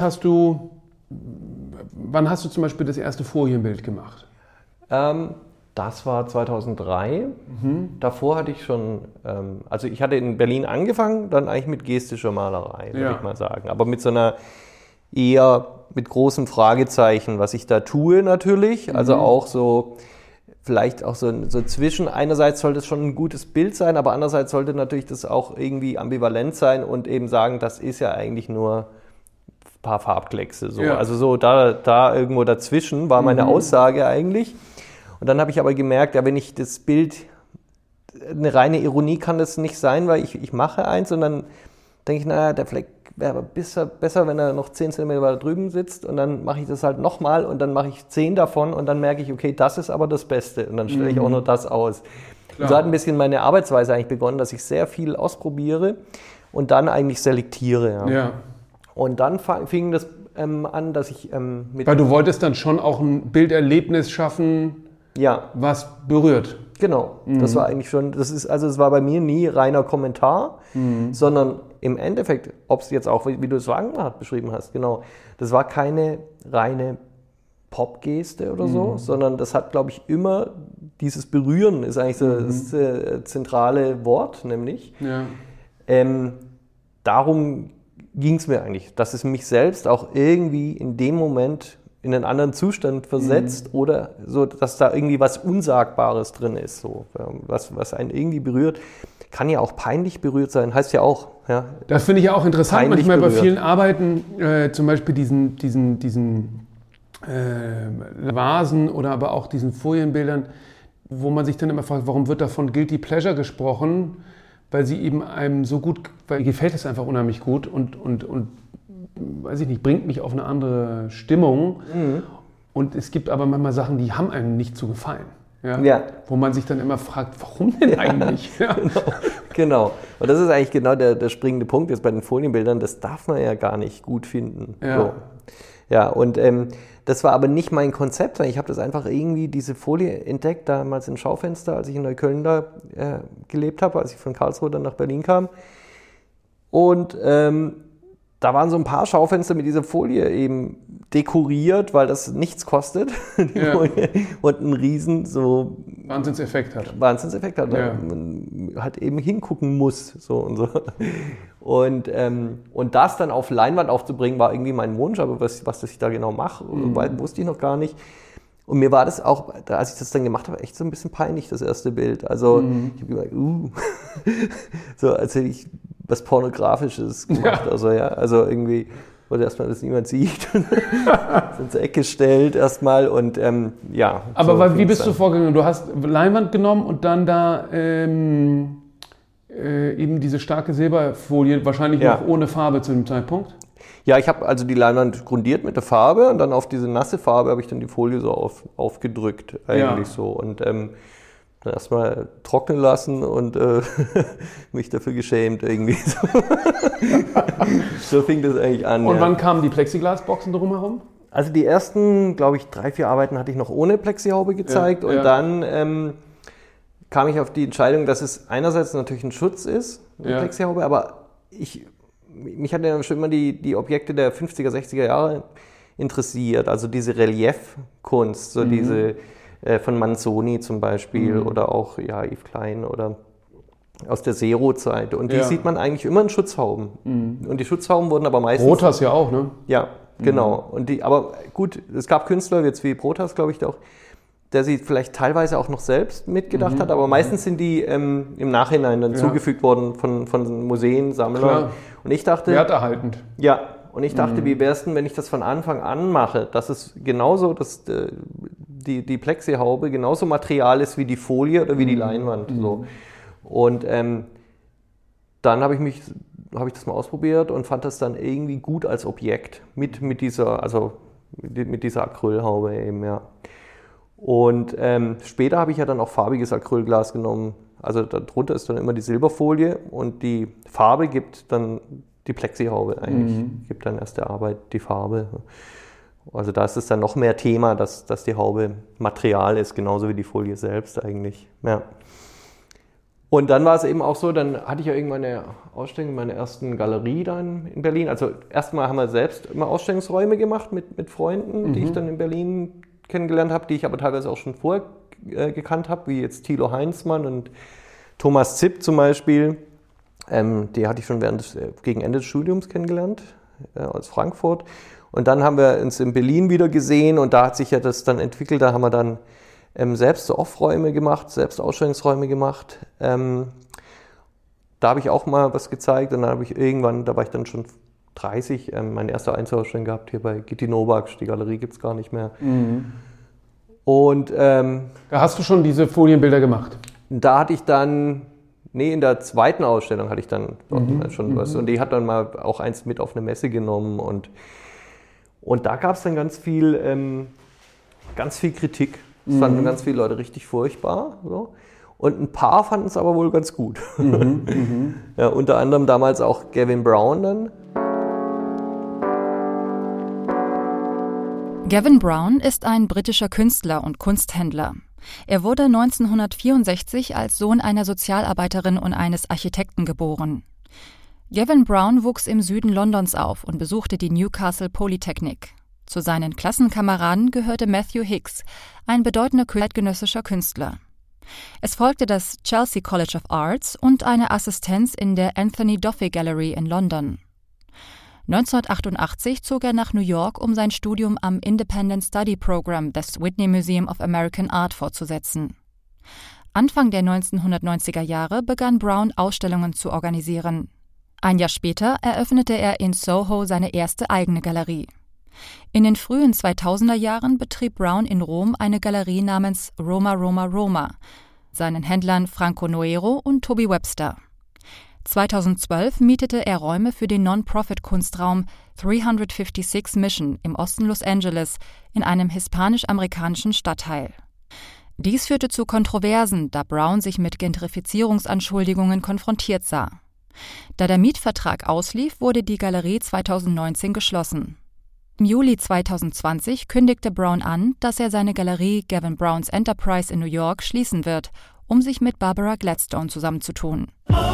wann hast du zum Beispiel das erste Folienbild gemacht? Das war 2003. Davor hatte ich schon, also ich hatte in Berlin angefangen, dann eigentlich mit gestischer Malerei, würde ich mal sagen. Aber mit so einer eher mit großem Fragezeichen, was ich da tue natürlich. Also auch so, vielleicht auch so zwischen, einerseits sollte es schon ein gutes Bild sein, aber andererseits sollte natürlich das auch irgendwie ambivalent sein und eben sagen, das ist ja eigentlich nur ein paar Farbkleckse. So. Ja. Also so da irgendwo dazwischen war meine Aussage eigentlich. Und dann habe ich aber gemerkt, wenn ich das Bild, eine reine Ironie kann das nicht sein, weil ich mache eins und dann denke ich, naja, der Fleck wäre aber besser, wenn er noch 10 cm da drüben sitzt und dann mache ich das halt nochmal und dann mache ich 10 davon und dann merke ich, okay, das ist aber das Beste und dann stelle ich auch nur das aus. Und so hat ein bisschen meine Arbeitsweise eigentlich begonnen, dass ich sehr viel ausprobiere und dann eigentlich selektiere. Ja. Und dann fing das an, dass ich weil du wolltest dann schon auch ein Bilderlebnis schaffen, was berührt. Genau, das war eigentlich schon, es war bei mir nie reiner Kommentar, sondern im Endeffekt, ob es jetzt auch, wie du es beschrieben hast, genau, das war keine reine Popgeste oder so, sondern das hat, glaube ich, immer, dieses Berühren ist eigentlich so das zentrale Wort, nämlich. Ja. Darum ging es mir eigentlich, dass es mich selbst auch irgendwie in dem Moment in einen anderen Zustand versetzt oder so, dass da irgendwie was Unsagbares drin ist, so, was einen irgendwie berührt. Kann ja auch peinlich berührt sein, heißt ja auch. Ja, das finde ich ja auch interessant, peinlich manchmal berührt. bei vielen Arbeiten, zum Beispiel diesen Vasen oder aber auch diesen Folienbildern, wo man sich dann immer fragt, warum wird da von Guilty Pleasure gesprochen? Weil sie eben einem so gut, weil mir gefällt es einfach unheimlich gut und weiß ich nicht, bringt mich auf eine andere Stimmung. Und es gibt aber manchmal Sachen, die haben einem nicht zu gefallen. Ja? Wo man sich dann immer fragt, warum denn eigentlich? Ja. Genau. Und das ist eigentlich genau der springende Punkt jetzt bei den Folienbildern. Das darf man ja gar nicht gut finden. Ja. So. Ja, und das war aber nicht mein Konzept, weil ich habe das einfach irgendwie, diese Folie entdeckt, damals im Schaufenster, als ich in Neukölln da gelebt habe, als ich von Karlsruhe dann nach Berlin kam. Und da waren so ein paar Schaufenster mit dieser Folie eben dekoriert, weil das nichts kostet und einen riesen so Wahnsinnseffekt hat. Ja. Man halt eben hingucken muss. So und so. Und das dann auf Leinwand aufzubringen, war irgendwie mein Wunsch, aber was ich da genau mache, wusste ich noch gar nicht. Und mir war das auch, als ich das dann gemacht habe, echt so ein bisschen peinlich, das erste Bild. Also ich habe gedacht, so als hätte ich was Pornografisches gemacht. Ja. Also irgendwie wollte erstmal, dass niemand sieht. Ins Eck gestellt erstmal und ja. Aber so wie bist du vorgegangen? Du hast Leinwand genommen und dann da eben diese starke Silberfolie, wahrscheinlich noch ohne Farbe zu dem Zeitpunkt? Ja, ich habe also die Leinwand grundiert mit der Farbe und dann auf diese nasse Farbe habe ich dann die Folie so aufgedrückt eigentlich so und dann erstmal trocknen lassen und mich dafür geschämt irgendwie. So fing das eigentlich an. Und wann kamen die Plexiglasboxen drumherum? Also die ersten, glaube ich, 3-4 Arbeiten hatte ich noch ohne Plexihaube gezeigt und dann kam ich auf die Entscheidung, dass es einerseits natürlich ein Schutz ist, eine Plexihaube, aber mich hat ja schon immer die Objekte der 50er, 60er Jahre interessiert, also diese Reliefkunst, so diese von Manzoni zum Beispiel oder auch Yves Klein oder aus der Zero-Zeit. Und die sieht man eigentlich immer in Schutzhauben. Und die Schutzhauben wurden aber meistens... Protas ja auch, ne? Ja, genau. Und aber gut, es gab Künstler, jetzt wie Protas, glaube ich, auch, der sie vielleicht teilweise auch noch selbst mitgedacht hat, aber meistens sind die im Nachhinein dann zugefügt worden von Museen, Sammlern. Klar. Und ich dachte... Werterhaltend. Ja, und ich dachte, wie wäre es denn, wenn ich das von Anfang an mache, dass es genauso, dass die Plexihaube genauso Material ist wie die Folie oder wie die Leinwand. So. Und dann habe ich das mal ausprobiert und fand das dann irgendwie gut als Objekt mit dieser Acrylhaube eben, ja. Und später habe ich ja dann auch farbiges Acrylglas genommen. Also darunter ist dann immer die Silberfolie und die Farbe gibt dann die Plexihaube eigentlich. Gibt dann erst der Arbeit die Farbe. Also da ist es dann noch mehr Thema, dass die Haube Material ist, genauso wie die Folie selbst eigentlich. Ja. Und dann war es eben auch so, dann hatte ich ja irgendwann eine Ausstellung in meiner ersten Galerie dann in Berlin. Also erstmal haben wir selbst immer Ausstellungsräume gemacht mit Freunden, die ich dann in Berlin kennengelernt habe, die ich aber teilweise auch schon vorher gekannt habe, wie jetzt Thilo Heinzmann und Thomas Zipp zum Beispiel. Die hatte ich schon gegen Ende des Studiums kennengelernt, aus Frankfurt. Und dann haben wir uns in Berlin wieder gesehen und da hat sich ja das dann entwickelt, da haben wir dann selbst so Off-Räume gemacht, selbst Ausstellungsräume gemacht. Da habe ich auch mal was gezeigt und dann habe ich irgendwann, da war ich dann schon 30, meine erste Einzelausstellung gehabt hier bei Gitti Nobax, die Galerie gibt es gar nicht mehr. Und da hast du schon diese Folienbilder gemacht? Da hatte ich dann, in der zweiten Ausstellung hatte ich dann schon was und die hat dann mal auch eins mit auf eine Messe genommen und da gab es dann ganz viel Kritik. Das fanden ganz viele Leute richtig furchtbar. So. Und ein paar fanden es aber wohl ganz gut. Ja, unter anderem damals auch Gavin Brown dann. Gavin Brown ist ein britischer Künstler und Kunsthändler. Er wurde 1964 als Sohn einer Sozialarbeiterin und eines Architekten geboren. Gavin Brown wuchs im Süden Londons auf und besuchte die Newcastle Polytechnic. Zu seinen Klassenkameraden gehörte Matthew Hicks, ein bedeutender zeitgenössischer Künstler. Es folgte das Chelsea College of Arts und eine Assistenz in der Anthony Duffy Gallery in London. 1988 zog er nach New York, um sein Studium am Independent Study Program des Whitney Museum of American Art fortzusetzen. Anfang der 1990er Jahre begann Brown, Ausstellungen zu organisieren. Ein Jahr später eröffnete er in Soho seine erste eigene Galerie. In den frühen 2000er Jahren betrieb Brown in Rom eine Galerie namens Roma Roma Roma, seinen Händlern Franco Noero und Toby Webster. 2012 mietete er Räume für den Non-Profit-Kunstraum 356 Mission im Osten Los Angeles in einem hispanisch-amerikanischen Stadtteil. Dies führte zu Kontroversen, da Brown sich mit Gentrifizierungsanschuldigungen konfrontiert sah. Da der Mietvertrag auslief, wurde die Galerie 2019 geschlossen. Im Juli 2020 kündigte Brown an, dass er seine Galerie Gavin Brown's Enterprise in New York schließen wird, um sich mit Barbara Gladstone zusammenzutun.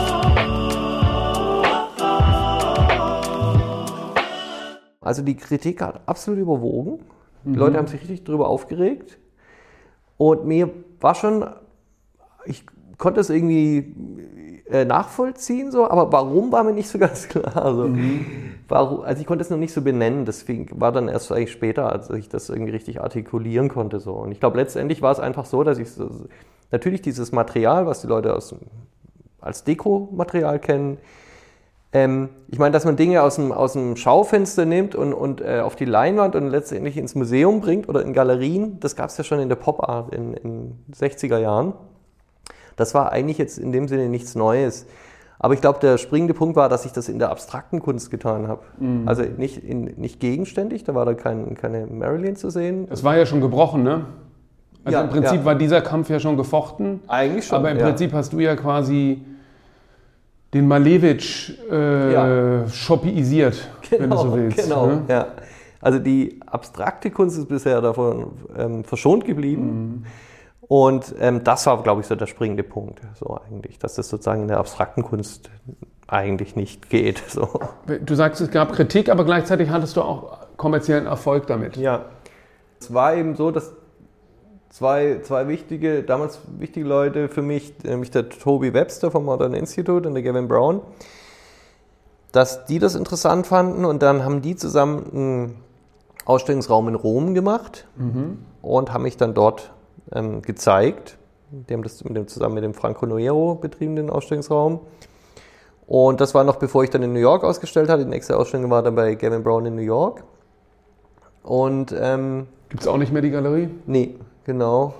Also die Kritik hat absolut überwogen. Die Leute haben sich richtig darüber aufgeregt. Und mir war schon, ich konnte es irgendwie nachvollziehen, so, aber warum war mir nicht so ganz klar. Also, also ich konnte es noch nicht so benennen, deswegen war dann erst eigentlich später, als ich das irgendwie richtig artikulieren konnte. So. Und ich glaube, letztendlich war es einfach so, dass ich natürlich dieses Material, was die Leute als Dekomaterial kennen, ich meine, dass man Dinge aus dem Schaufenster nimmt und auf die Leinwand und letztendlich ins Museum bringt oder in Galerien, das gab es ja schon in der Pop-Art in den 60er Jahren. Das war eigentlich jetzt in dem Sinne nichts Neues. Aber ich glaube, der springende Punkt war, dass ich das in der abstrakten Kunst getan habe. Also nicht gegenständig, da war da keine Marilyn zu sehen. Es war ja schon gebrochen, ne? Also ja, im Prinzip war dieser Kampf ja schon gefochten. Eigentlich schon, aber im Prinzip hast du ja quasi den Malevich shoppiisiert, wenn du so willst. Genau, ne? Ja. Also die abstrakte Kunst ist bisher davon verschont geblieben. Und das war, glaube ich, so der springende Punkt, so eigentlich, dass das sozusagen in der abstrakten Kunst eigentlich nicht geht. So. Du sagst, es gab Kritik, aber gleichzeitig hattest du auch kommerziellen Erfolg damit. Ja, es war eben so, dass zwei damals wichtige Leute für mich, nämlich der Toby Webster vom Modern Institute und der Gavin Brown, dass die das interessant fanden und dann haben die zusammen einen Ausstellungsraum in Rom gemacht und haben mich dann dort gezeigt. Die haben das zusammen mit dem Franco Noero betrieben, den Ausstellungsraum. Und das war noch bevor ich dann in New York ausgestellt hatte. Die nächste Ausstellung war dann bei Gavin Brown in New York. Und gibt es auch nicht mehr die Galerie? Nee, genau.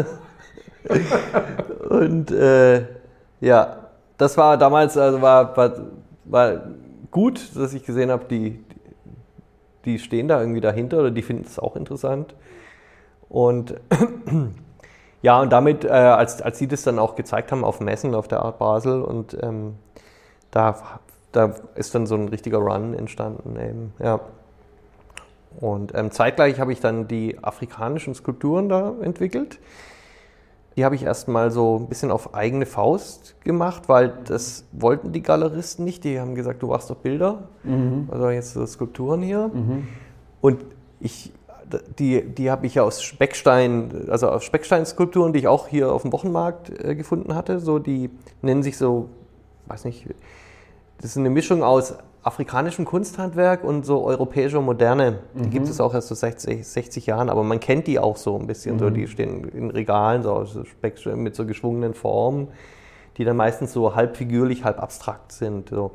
Und ja, das war damals, also war gut, dass ich gesehen habe, die stehen da irgendwie dahinter oder die finden es auch interessant. Und ja, und damit, als sie das dann auch gezeigt haben auf Messen, auf der Art Basel, und da ist dann so ein richtiger Run entstanden eben, ja. Und zeitgleich habe ich dann die afrikanischen Skulpturen da entwickelt. Die habe ich erstmal so ein bisschen auf eigene Faust gemacht, weil das wollten die Galeristen nicht. Die haben gesagt, du machst doch Bilder, also jetzt so Skulpturen hier. Und die habe ich ja aus Speckstein, also aus Specksteinskulpturen, die ich auch hier auf dem Wochenmarkt gefunden hatte. So, die nennen sich so, weiß nicht, das ist eine Mischung aus afrikanischem Kunsthandwerk und so europäischer Moderne. Die gibt es auch erst so 60 Jahren, aber man kennt die auch so ein bisschen. So, die stehen in Regalen so aus Speckstein mit so geschwungenen Formen, die dann meistens so halb figürlich, halb abstrakt sind. So.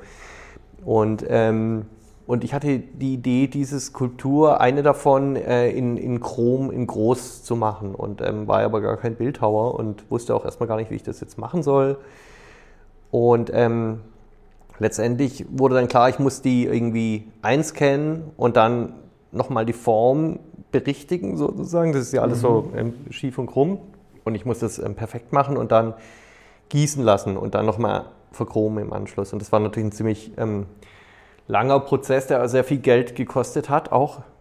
Und ich hatte die Idee, diese Skulptur, eine davon in Chrom, in groß zu machen. Und war aber gar kein Bildhauer und wusste auch erstmal gar nicht, wie ich das jetzt machen soll. Und letztendlich wurde dann klar, ich muss die irgendwie einscannen und dann nochmal die Form berichtigen sozusagen. Das ist ja alles so schief und krumm. Und ich muss das perfekt machen und dann gießen lassen und dann nochmal verchromen im Anschluss. Und das war natürlich ein ziemlich langer Prozess, der sehr viel Geld gekostet hat, auch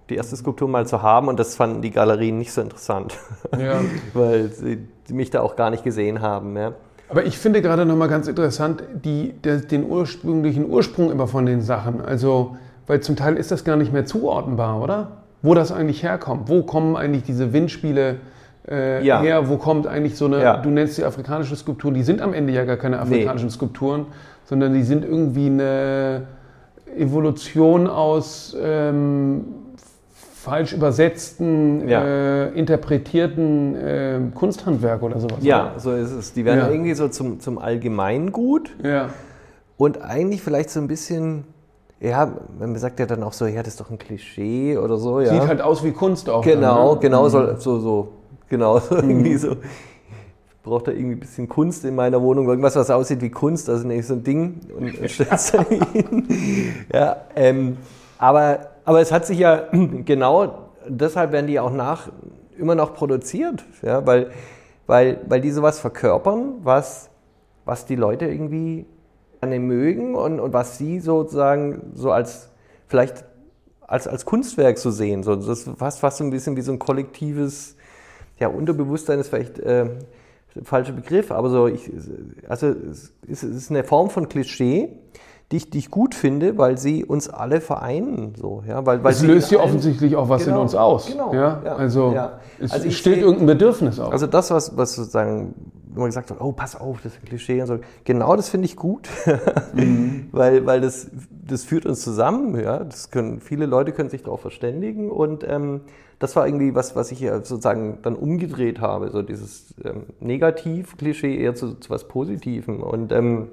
die erste Skulptur mal zu haben und das fanden die Galerien nicht so interessant, weil sie mich da auch gar nicht gesehen haben. Ja. Aber ich finde gerade nochmal ganz interessant, den ursprünglichen Ursprung immer von den Sachen. Also, weil zum Teil ist das gar nicht mehr zuordnenbar, oder? Wo das eigentlich herkommt. Wo kommen eigentlich diese Windspiele her? Wo kommt eigentlich so eine, du nennst die afrikanische Skulpturen, die sind am Ende ja gar keine afrikanischen Skulpturen, sondern die sind irgendwie eine Evolution aus falsch übersetzten, interpretierten Kunsthandwerk oder sowas. Ja, oder? So ist es. Die werden irgendwie so zum Allgemeingut und eigentlich vielleicht so ein bisschen, man sagt ja dann auch so, das ist doch ein Klischee oder so. Ja. Sieht halt aus wie Kunst auch. Genau, dann, ne? so irgendwie so. Ich brauche da irgendwie ein bisschen Kunst in meiner Wohnung, irgendwas, was aussieht wie Kunst, also nicht so ein Ding und stellst da hin. Ja, aber es hat sich ja genau, deshalb werden die auch immer noch produziert, ja, weil die sowas verkörpern, was die Leute irgendwie mögen und was sie sozusagen so vielleicht als Kunstwerk so sehen. So, das ist fast so ein bisschen wie so ein kollektives, Unterbewusstsein ist vielleicht der falsche Begriff, aber es ist eine Form von Klischee, die ich gut finde, weil sie uns alle vereinen. So, ja, weil es löst ja offensichtlich auch was in uns aus. Genau. Ja? Also es steht irgendein Bedürfnis auf. Also das, was sozusagen, wenn man gesagt hat, oh, pass auf, das ist ein Klischee und so, genau das finde ich gut, weil das führt uns zusammen. Ja? Viele Leute können sich darauf verständigen und das war irgendwie was ich ja sozusagen dann umgedreht habe, so dieses Negativ-Klischee eher zu was Positivem und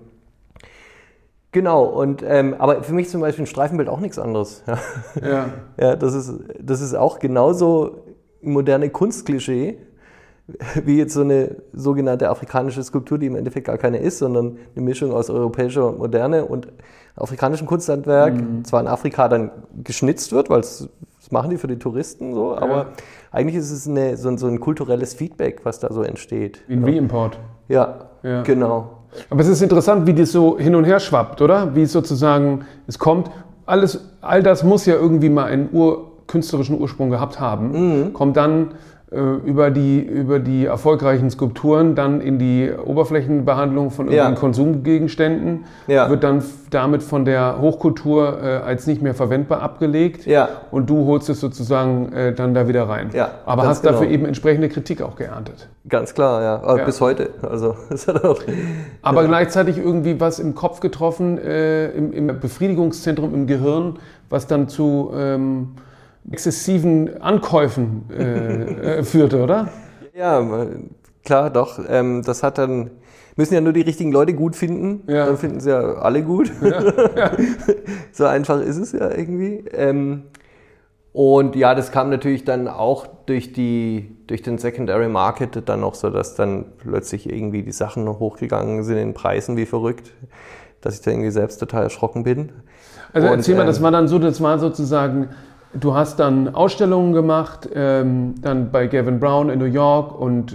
genau, und aber für mich zum Beispiel ein Streifenbild auch nichts anderes. Ja, das ist auch genauso ein moderne Kunstklischee, wie jetzt so eine sogenannte afrikanische Skulptur, die im Endeffekt gar keine ist, sondern eine Mischung aus europäischer Moderne und afrikanischem Kunsthandwerk. Zwar in Afrika dann geschnitzt wird, weil das machen die für die Touristen so, aber eigentlich ist es so ein kulturelles Feedback, was da so entsteht. Wie ein Reimport. Ja, genau. Aber es ist interessant, wie das so hin und her schwappt, oder? Wie es sozusagen, es kommt, all das muss ja irgendwie mal einen künstlerischen Ursprung gehabt haben, kommt dann über die erfolgreichen Skulpturen dann in die Oberflächenbehandlung von irgendwelchen Konsumgegenständen, wird dann damit von der Hochkultur als nicht mehr verwendbar abgelegt und du holst es sozusagen dann da wieder rein. Aber hast dafür eben entsprechende Kritik auch geerntet. Ganz klar, bis heute. Also, das hat auch, aber gleichzeitig irgendwie was im Kopf getroffen, im Befriedigungszentrum im Gehirn, was dann zu exzessiven Ankäufen führte, oder? Ja, klar, doch. Das hat dann, müssen ja nur die richtigen Leute gut finden, dann finden sie ja alle gut. So einfach ist es ja irgendwie. Und das kam natürlich dann auch durch den Secondary Market dann noch so, dass dann plötzlich irgendwie die Sachen hochgegangen sind in den Preisen wie verrückt, dass ich da irgendwie selbst total erschrocken bin. Also erzähl mal, das war sozusagen, du hast dann Ausstellungen gemacht, dann bei Gavin Brown in New York und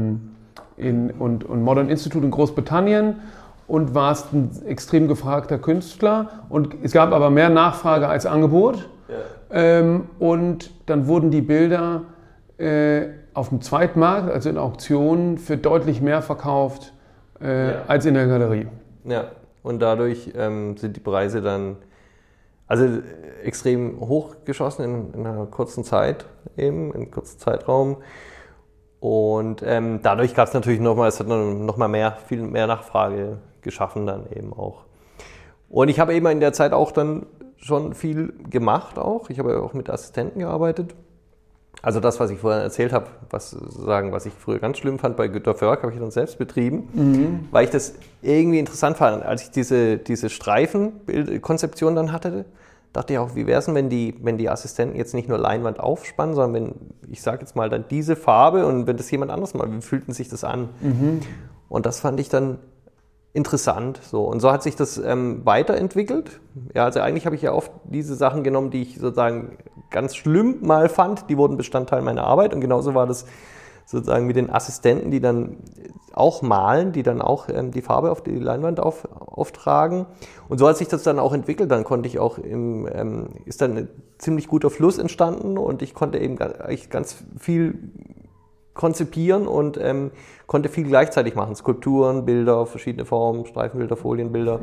Modern Institute in Großbritannien und warst ein extrem gefragter Künstler und es gab aber mehr Nachfrage als Angebot. Und dann wurden die Bilder auf dem Zweitmarkt, also in Auktionen, für deutlich mehr verkauft als in der Galerie. Ja, und dadurch sind die Preise dann extrem hochgeschossen in einer kurzen Zeit, eben, in einem kurzen Zeitraum. Und dadurch gab es natürlich es hat noch mal viel mehr Nachfrage geschaffen dann eben auch. Und ich habe eben in der Zeit auch dann schon viel gemacht auch. Ich habe ja auch mit Assistenten gearbeitet. Also das, was ich vorhin erzählt habe, was ich früher ganz schlimm fand bei Günter Förg, habe ich dann selbst betrieben, weil ich das irgendwie interessant fand. Als ich diese Streifenkonzeption dann hatte, dachte ich auch, wie wäre es denn, wenn die Assistenten jetzt nicht nur Leinwand aufspannen, sondern wenn, ich sage jetzt mal, dann diese Farbe und wenn das jemand anderes mal, wie fühlt sich das an? Und das fand ich dann interessant. So. Und so hat sich das weiterentwickelt. Ja, also eigentlich habe ich ja oft diese Sachen genommen, die ich sozusagen ganz schlimm mal fand, die wurden Bestandteil meiner Arbeit und genauso war das sozusagen mit den Assistenten, die dann auch malen, die dann auch die Farbe auf die Leinwand auftragen. Und so hat sich das dann auch entwickelt. Dann konnte ich auch ist dann ein ziemlich guter Fluss entstanden und ich konnte eben eigentlich ganz viel konzipieren und konnte viel gleichzeitig machen. Skulpturen, Bilder, verschiedene Formen, Streifenbilder, Folienbilder.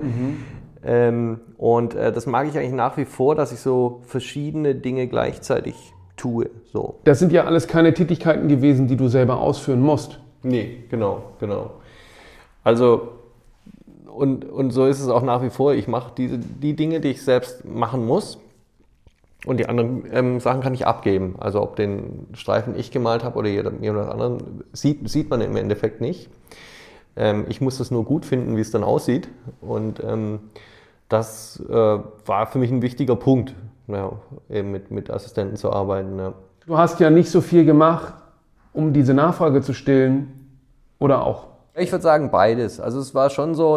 Und das mag ich eigentlich nach wie vor, dass ich so verschiedene Dinge gleichzeitig tue. So. Das sind ja alles keine Tätigkeiten gewesen, die du selber ausführen musst. Nee, genau. Also, und so ist es auch nach wie vor. Ich mache die Dinge, die ich selbst machen muss. Und die anderen Sachen kann ich abgeben. Also ob den Streifen ich gemalt habe oder jemand anderen, sieht man im Endeffekt nicht. Ich muss das nur gut finden, wie es dann aussieht. Und das war für mich ein wichtiger Punkt, ja, eben mit Assistenten zu arbeiten. Ja. Du hast ja nicht so viel gemacht, um diese Nachfrage zu stillen, oder auch? Ich würde sagen beides. Also es war schon so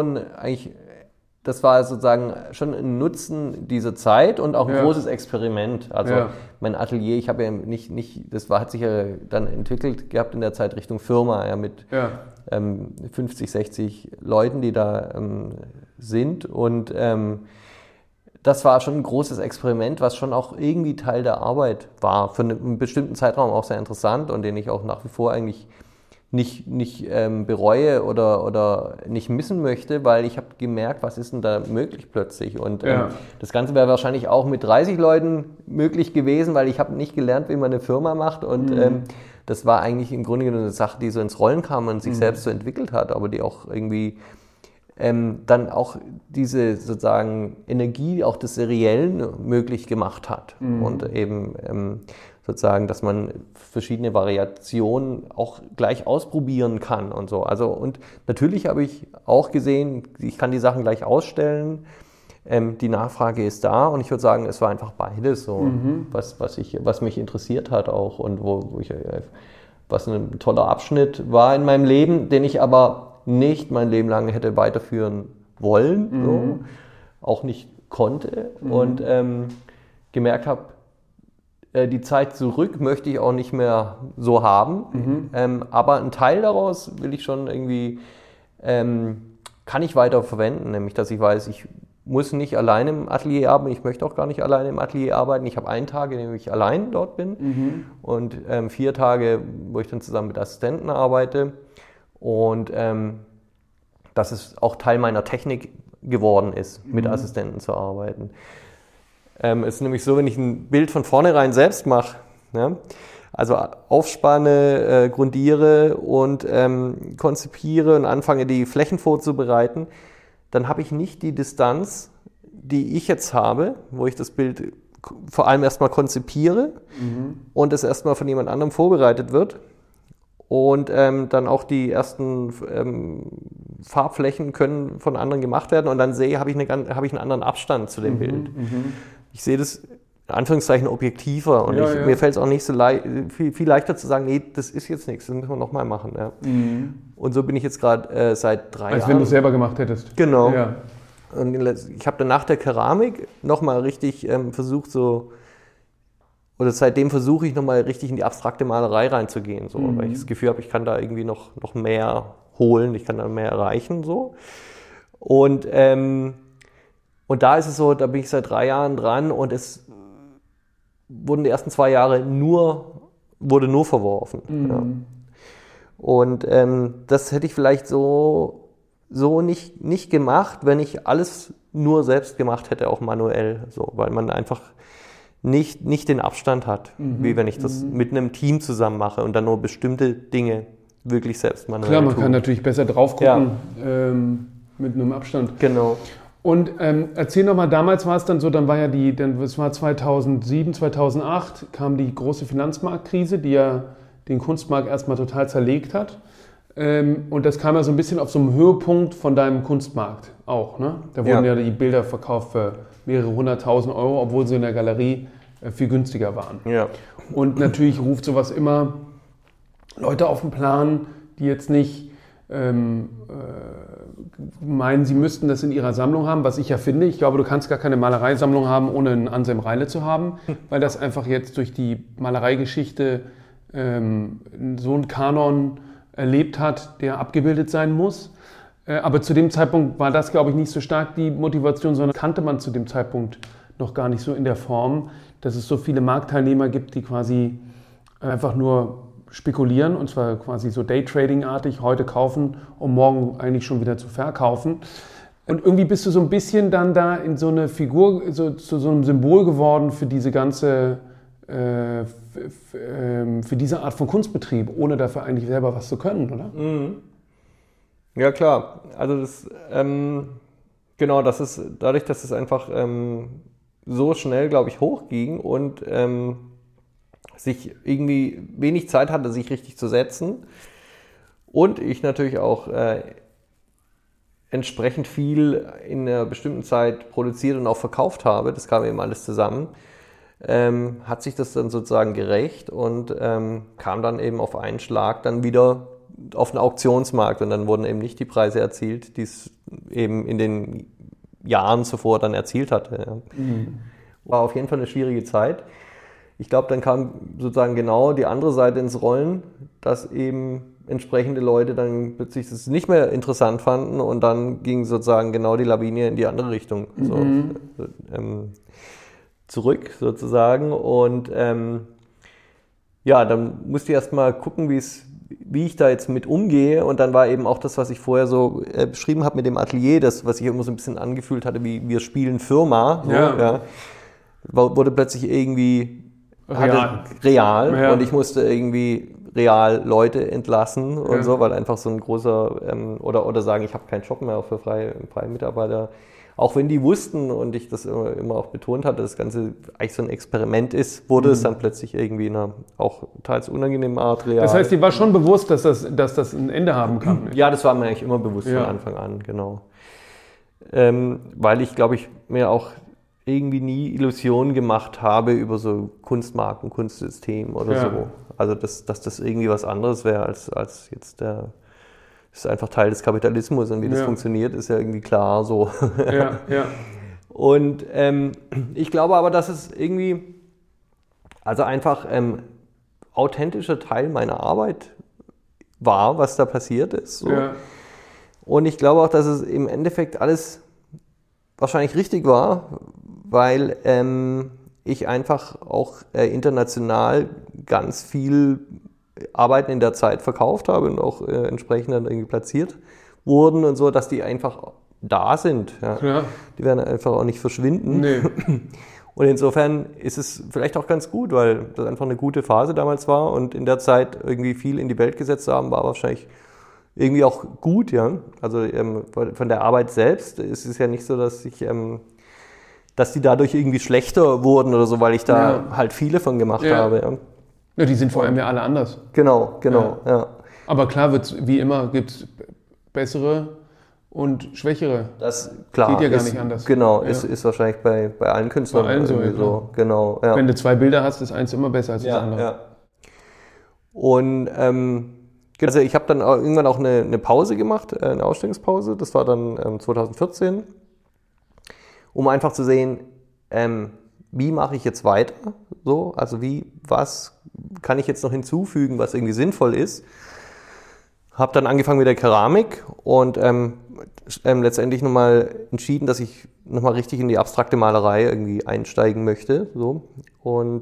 das war sozusagen schon ein Nutzen dieser Zeit und auch ein großes Experiment. Also mein Atelier, ich habe ja hat sich ja dann entwickelt gehabt in der Zeit Richtung Firma, ja, mit 50, 60 Leuten, die da sind. Und das war schon ein großes Experiment, was schon auch irgendwie Teil der Arbeit war. Für einen bestimmten Zeitraum auch sehr interessant und den ich auch nach wie vor eigentlich nicht bereue oder nicht missen möchte, weil ich habe gemerkt, was ist denn da möglich plötzlich. Und das Ganze wäre wahrscheinlich auch mit 30 Leuten möglich gewesen, weil ich habe nicht gelernt, wie man eine Firma macht. Und das war eigentlich im Grunde genommen eine Sache, die so ins Rollen kam und sich selbst so entwickelt hat, aber die auch irgendwie dann auch diese sozusagen Energie auch des Seriellen möglich gemacht hat. Und eben sozusagen, dass man verschiedene Variationen auch gleich ausprobieren kann und so. Also und natürlich habe ich auch gesehen, ich kann die Sachen gleich ausstellen, die Nachfrage ist da und ich würde sagen, es war einfach beides so, was mich interessiert hat auch und was ein toller Abschnitt war in meinem Leben, den ich aber nicht mein Leben lang hätte weiterführen wollen, so, auch nicht konnte und gemerkt habe, die Zeit zurück möchte ich auch nicht mehr so haben, aber einen Teil daraus will ich schon irgendwie, kann ich weiter verwenden, nämlich dass ich weiß, ich muss nicht alleine im Atelier arbeiten, ich möchte auch gar nicht alleine im Atelier arbeiten, ich habe 1 Tag, in dem ich allein dort bin und 4 Tage, wo ich dann zusammen mit Assistenten arbeite und dass es auch Teil meiner Technik geworden ist, mit Assistenten zu arbeiten. Es ist nämlich so, wenn ich ein Bild von vornherein selbst mache, ja, also aufspanne, grundiere und konzipiere und anfange, die Flächen vorzubereiten, dann habe ich nicht die Distanz, die ich jetzt habe, wo ich das Bild vor allem erstmal konzipiere und es erstmal von jemand anderem vorbereitet wird. Und dann auch die ersten Farbflächen können von anderen gemacht werden und dann habe ich einen anderen Abstand zu dem Bild. Ich sehe das in Anführungszeichen objektiver und mir fällt es auch nicht so viel leichter zu sagen, nee, das ist jetzt nichts, das müssen wir nochmal machen. Ja. Und so bin ich jetzt gerade seit 3 Jahren. Als wenn du es selber gemacht hättest. Genau. Ja. Und ich habe dann nach der Keramik nochmal richtig versucht, seitdem versuche ich nochmal richtig in die abstrakte Malerei reinzugehen, so, weil ich das Gefühl habe, ich kann da irgendwie noch mehr holen, ich kann da mehr erreichen. So. Und da ist es so, da bin ich seit 3 Jahren dran und es wurden die ersten 2 Jahre wurde nur verworfen. Ja. Und das hätte ich vielleicht so nicht gemacht, wenn ich alles nur selbst gemacht hätte, auch manuell, so, weil man einfach nicht den Abstand hat, wie wenn ich das mit einem Team zusammen mache und dann nur bestimmte Dinge wirklich selbst manuell Klar, man kann natürlich besser drauf gucken, mit einem Abstand. Genau. Und erzähl nochmal, damals war es dann so, es war 2007, 2008, kam die große Finanzmarktkrise, die ja den Kunstmarkt erstmal total zerlegt hat. Und das kam ja so ein bisschen auf so einem Höhepunkt von deinem Kunstmarkt auch, ne? Da wurden ja die Bilder verkauft für mehrere 100.000 Euro, obwohl sie in der Galerie viel günstiger waren. Ja. Und natürlich ruft sowas immer Leute auf den Plan, die jetzt nicht meinen, sie müssten das in ihrer Sammlung haben, was ich ja finde. Ich glaube, du kannst gar keine Malereisammlung haben, ohne einen Anselm Reile zu haben, weil das einfach jetzt durch die Malereigeschichte so einen Kanon erlebt hat, der abgebildet sein muss. Aber zu dem Zeitpunkt war das, glaube ich, nicht so stark die Motivation, sondern kannte man zu dem Zeitpunkt noch gar nicht so in der Form, dass es so viele Marktteilnehmer gibt, die quasi einfach nur spekulieren, und zwar quasi so Daytrading-artig, heute kaufen, um morgen eigentlich schon wieder zu verkaufen. Und irgendwie bist du so ein bisschen dann da in so eine Figur, zu so einem Symbol geworden für diese ganze, für diese Art von Kunstbetrieb, ohne dafür eigentlich selber was zu können, oder? Mhm. Ja, klar. Also das, genau, das ist dadurch, dass es einfach so schnell, glaube ich, hochging und sich irgendwie wenig Zeit hatte, sich richtig zu setzen. Und ich natürlich auch entsprechend viel in einer bestimmten Zeit produziert und auch verkauft habe. Das kam eben alles zusammen. Hat sich das dann sozusagen gerecht und kam dann eben auf einen Schlag dann wieder auf den Auktionsmarkt. Und dann wurden eben nicht die Preise erzielt, die es eben in den Jahren zuvor dann erzielt hatte. Ja. Mhm. War auf jeden Fall eine schwierige Zeit. Ich glaube, dann kam sozusagen genau die andere Seite ins Rollen, dass eben entsprechende Leute dann plötzlich das nicht mehr interessant fanden und dann ging sozusagen genau die Lawine in die andere Richtung zurück sozusagen. Und ja, dann musste ich erstmal gucken, wie ich da jetzt mit umgehe. Und dann war eben auch das, was ich vorher so beschrieben habe mit dem Atelier, das, was ich immer so ein bisschen angefühlt hatte, wie wir spielen Firma. So, ja. Wurde plötzlich irgendwie real. Ja. Und ich musste irgendwie real Leute entlassen und so, weil einfach so ein großer, oder sagen, ich habe keinen Job mehr für freie Mitarbeiter. Auch wenn die wussten und ich das immer auch betont hatte, dass das Ganze eigentlich so ein Experiment ist, wurde es dann plötzlich irgendwie in einer auch teils unangenehmen Art real. Das heißt, dir war schon bewusst, dass das ein Ende haben kann? Ne? Ja, das war mir eigentlich immer bewusst von Anfang an, genau. Weil ich, glaube ich, mir auch irgendwie nie Illusionen gemacht habe über so Kunstmarken, Kunstsystem oder so. Also, dass das irgendwie was anderes wäre als jetzt das ist einfach Teil des Kapitalismus und wie das funktioniert, ist ja irgendwie klar so. Ja. Und ich glaube aber, dass es irgendwie, also einfach authentischer Teil meiner Arbeit war, was da passiert ist. So. Ja. Und ich glaube auch, dass es im Endeffekt alles wahrscheinlich richtig war, weil ich einfach auch international ganz viel Arbeiten in der Zeit verkauft habe und auch entsprechend dann irgendwie platziert wurden und so, dass die einfach da sind. Ja. Die werden einfach auch nicht verschwinden. Nee. Und insofern ist es vielleicht auch ganz gut, weil das einfach eine gute Phase damals war und in der Zeit irgendwie viel in die Welt gesetzt zu haben, war wahrscheinlich irgendwie auch gut. Ja. Also von der Arbeit selbst ist es ja nicht so, dass die dadurch irgendwie schlechter wurden oder so, weil ich da halt viele von gemacht habe. Ja. Ja, die sind vor allem ja alle anders. Genau. Ja. Aber klar, wie immer, gibt es bessere und schwächere. Das klar, geht ja gar nicht anders. Genau, ist wahrscheinlich bei allen Künstlern bei allen so. Genau, ja. Wenn du zwei Bilder hast, ist eins immer besser als das andere. Ja. Und also ich habe dann irgendwann auch eine Pause gemacht, eine Ausstellungspause. Das war dann 2014, um einfach zu sehen, wie mache ich jetzt weiter? So, also was kann ich jetzt noch hinzufügen, was irgendwie sinnvoll ist? Habe dann angefangen mit der Keramik und letztendlich nochmal entschieden, dass ich nochmal richtig in die abstrakte Malerei irgendwie einsteigen möchte. So. Und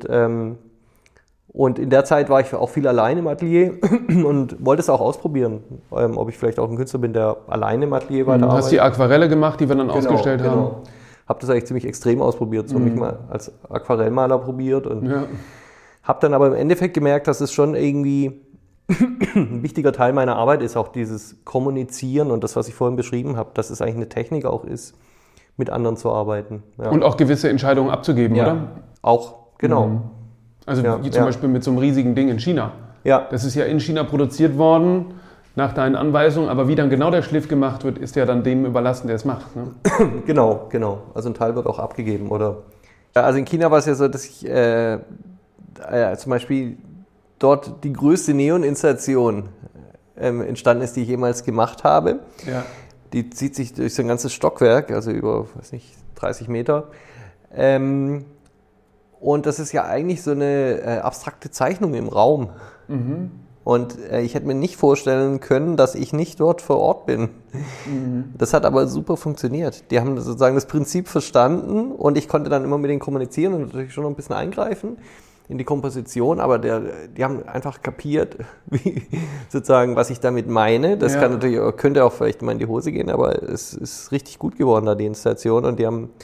in der Zeit war ich auch viel allein im Atelier und wollte es auch ausprobieren, ob ich vielleicht auch ein Künstler bin, der alleine im Atelier weiterarbeitet. Du hast die Aquarelle gemacht, die wir dann ausgestellt haben. Habe das eigentlich ziemlich extrem ausprobiert, so mich mal als Aquarellmaler probiert und habe dann aber im Endeffekt gemerkt, dass es schon irgendwie ein wichtiger Teil meiner Arbeit ist, auch dieses Kommunizieren und das, was ich vorhin beschrieben habe, dass es eigentlich eine Technik auch ist, mit anderen zu arbeiten. Ja. Und auch gewisse Entscheidungen abzugeben, oder? Auch, genau. Also wie zum Beispiel mit so einem riesigen Ding in China. Ja. Das ist ja in China produziert worden, nach deinen Anweisungen, aber wie dann genau der Schliff gemacht wird, ist ja dann dem überlassen, der es macht. Ne? Genau. Also ein Teil wird auch abgegeben, oder? Also in China war es ja so, dass ich zum Beispiel dort die größte Neon-Installation entstanden ist, die ich jemals gemacht habe. Ja. Die zieht sich durch so ein ganzes Stockwerk, also über, 30 Meter. Und das ist ja eigentlich so eine abstrakte Zeichnung im Raum. Mhm. Und ich hätte mir nicht vorstellen können, dass ich nicht dort vor Ort bin. Mhm. Das hat aber super funktioniert. Die haben sozusagen das Prinzip verstanden und ich konnte dann immer mit denen kommunizieren und natürlich schon noch ein bisschen eingreifen in die Komposition, aber die haben einfach kapiert, sozusagen, was ich damit meine. Das kann natürlich, könnte auch vielleicht mal in die Hose gehen, aber es ist richtig gut geworden, da die Installation. Und die haben,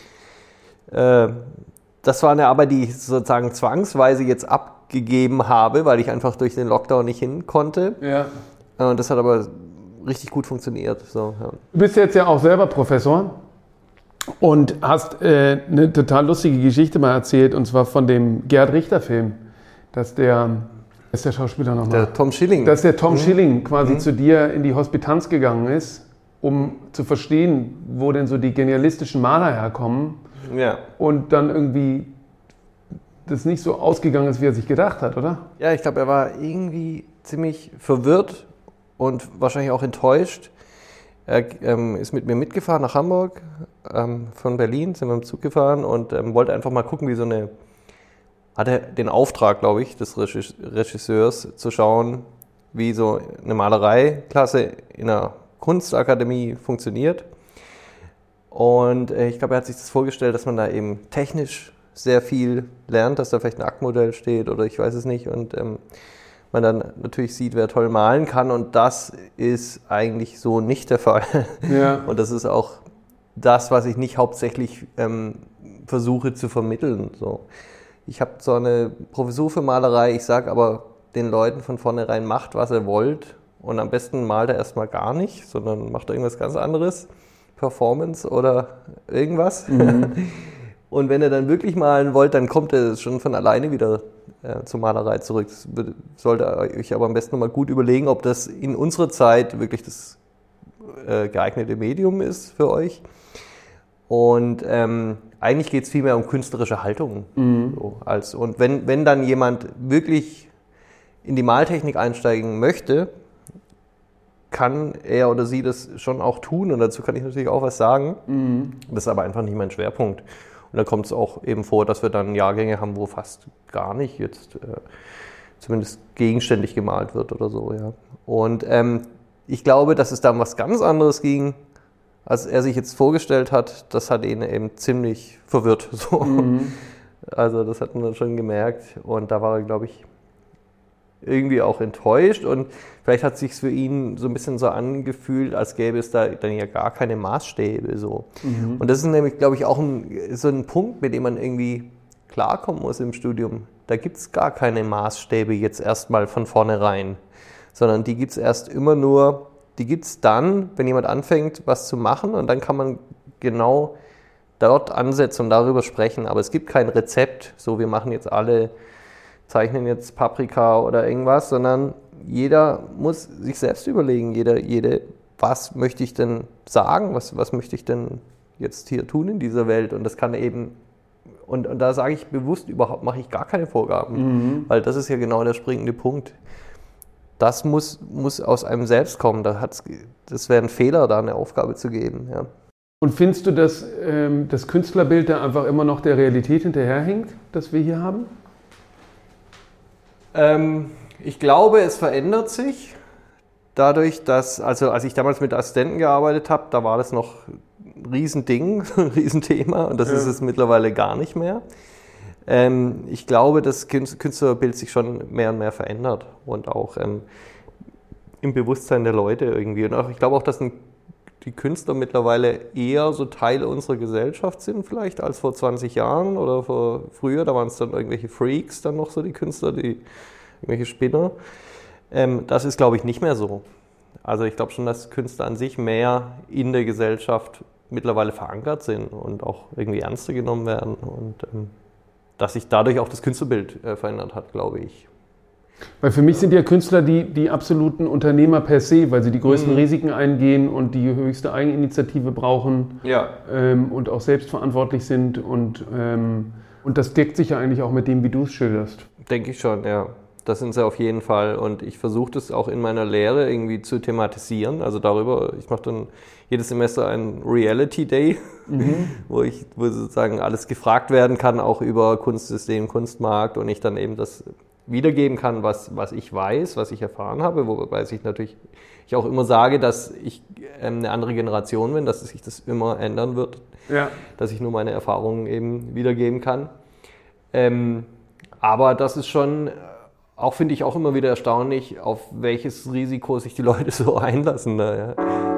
das war eine Arbeit, die ich sozusagen zwangsweise jetzt abgegeben habe, weil ich einfach durch den Lockdown nicht hin konnte. Ja. Und das hat aber richtig gut funktioniert. So, ja. Du bist jetzt ja auch selber Professor und hast eine total lustige Geschichte mal erzählt, und zwar von dem Gerhard Richter-Film, dass der Schauspieler nochmal? Der Tom Schilling. Dass der Tom Schilling quasi zu dir in die Hospitanz gegangen ist, um zu verstehen, wo denn so die genialistischen Maler herkommen. Ja. Und dann irgendwie das nicht so ausgegangen ist, wie er sich gedacht hat, oder? Ja, ich glaube, er war irgendwie ziemlich verwirrt und wahrscheinlich auch enttäuscht. Er ist mit mir mitgefahren nach Hamburg, von Berlin sind wir im Zug gefahren und wollte einfach mal gucken, hatte den Auftrag, glaube ich, des Regisseurs zu schauen, wie so eine Malereiklasse in einer Kunstakademie funktioniert. Und ich glaube, er hat sich das vorgestellt, dass man da eben technisch sehr viel lernt, dass da vielleicht ein Aktmodell steht oder ich weiß es nicht. Und man dann natürlich sieht, wer toll malen kann. Und das ist eigentlich so nicht der Fall. Ja. Und das ist auch das, was ich nicht hauptsächlich versuche zu vermitteln. So. Ich habe so eine Professur für Malerei, ich sage aber den Leuten von vornherein, macht, was ihr wollt. Und am besten malt er erstmal gar nicht, sondern macht irgendwas ganz anderes. Performance oder irgendwas. Mhm. Und wenn ihr dann wirklich malen wollt, dann kommt ihr schon von alleine wieder zur Malerei zurück. Das solltet ihr euch aber am besten nochmal gut überlegen, ob das in unserer Zeit wirklich das geeignete Medium ist für euch. Und eigentlich geht es vielmehr um künstlerische Haltung. Mhm. So, und wenn dann jemand wirklich in die Maltechnik einsteigen möchte, kann er oder sie das schon auch tun und dazu kann ich natürlich auch was sagen. Mhm. Das ist aber einfach nicht mein Schwerpunkt. Und da kommt es auch eben vor, dass wir dann Jahrgänge haben, wo fast gar nicht jetzt zumindest gegenständig gemalt wird oder so. Ja. Und ich glaube, dass es da um was ganz anderes ging, als er sich jetzt vorgestellt hat. Das hat ihn eben ziemlich verwirrt. So. Mhm. Also das hat man dann schon gemerkt und da war er, glaube ich, irgendwie auch enttäuscht und vielleicht hat es sich für ihn so ein bisschen so angefühlt, als gäbe es da dann ja gar keine Maßstäbe. So. Mhm. Und das ist nämlich, glaube ich, auch so ein Punkt, mit dem man irgendwie klarkommen muss im Studium. Da gibt es gar keine Maßstäbe jetzt erstmal von vornherein, sondern die gibt es die gibt es dann, wenn jemand anfängt, was zu machen und dann kann man genau dort ansetzen und darüber sprechen. Aber es gibt kein Rezept, so wir machen jetzt zeichnen jetzt Paprika oder irgendwas, sondern jeder muss sich selbst überlegen, jede, was möchte ich denn sagen, was möchte ich denn jetzt hier tun in dieser Welt und das kann eben, und da sage ich bewusst überhaupt, mache ich gar keine Vorgaben, weil das ist ja genau der springende Punkt. Das muss aus einem selbst kommen, das wäre ein Fehler, da eine Aufgabe zu geben. Ja. Und findest du, dass das Künstlerbild da einfach immer noch der Realität hinterherhinkt, das wir hier haben? Ich glaube, es verändert sich dadurch, dass, also als ich damals mit Assistenten gearbeitet habe, da war das noch ein Riesending, ein Riesenthema und das ist es mittlerweile gar nicht mehr. Ich glaube, das Künstlerbild sich schon mehr und mehr verändert und auch im Bewusstsein der Leute irgendwie. Und auch, ich glaube auch, dass die Künstler mittlerweile eher so Teil unserer Gesellschaft sind vielleicht als vor 20 Jahren oder früher. Da waren es dann irgendwelche Freaks dann noch so, die Künstler, irgendwelche Spinner. Das ist, glaube ich, nicht mehr so. Also ich glaube schon, dass Künstler an sich mehr in der Gesellschaft mittlerweile verankert sind und auch irgendwie ernster genommen werden und dass sich dadurch auch das Künstlerbild verändert hat, glaube ich. Weil für mich sind ja Künstler die absoluten Unternehmer per se, weil sie die größten Risiken eingehen und die höchste Eigeninitiative brauchen und auch selbstverantwortlich sind. Und das deckt sich ja eigentlich auch mit dem, wie du es schilderst. Denke ich schon, ja. Das sind sie auf jeden Fall. Und ich versuche das auch in meiner Lehre irgendwie zu thematisieren. Also darüber, ich mache dann jedes Semester einen Reality Day, wo sozusagen alles gefragt werden kann, auch über Kunstsystem, Kunstmarkt, und ich dann eben das wiedergeben kann, was ich weiß, was ich erfahren habe, wobei ich auch immer sage, dass ich eine andere Generation bin, dass sich das immer ändern wird, dass ich nur meine Erfahrungen eben wiedergeben kann. Aber das ist schon, auch finde ich auch immer wieder erstaunlich, auf welches Risiko sich die Leute so einlassen. Ja.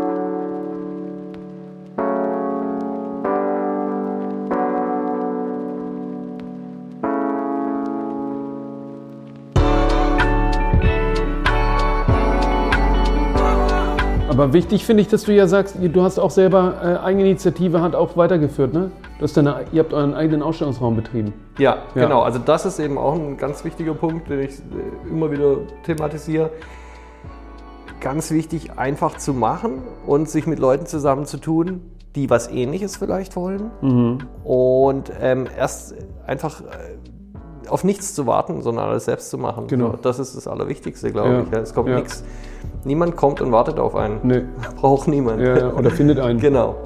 Aber wichtig finde ich, dass du ja sagst, du hast auch selber Eigeninitiative, Hand auch weitergeführt, ne? Ihr habt euren eigenen Ausstellungsraum betrieben. Ja, genau. Also das ist eben auch ein ganz wichtiger Punkt, den ich immer wieder thematisiere. Ganz wichtig, einfach zu machen und sich mit Leuten zusammenzutun, die was Ähnliches vielleicht wollen. Und erst einfach auf nichts zu warten, sondern alles selbst zu machen. Genau. So, das ist das Allerwichtigste, glaube ich. Ja, es kommt nichts. Niemand kommt und wartet auf einen. Nee. Braucht niemand. Ja, oder findet einen. Genau.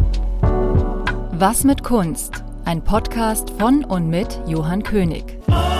Was mit Kunst? Ein Podcast von und mit Johann König.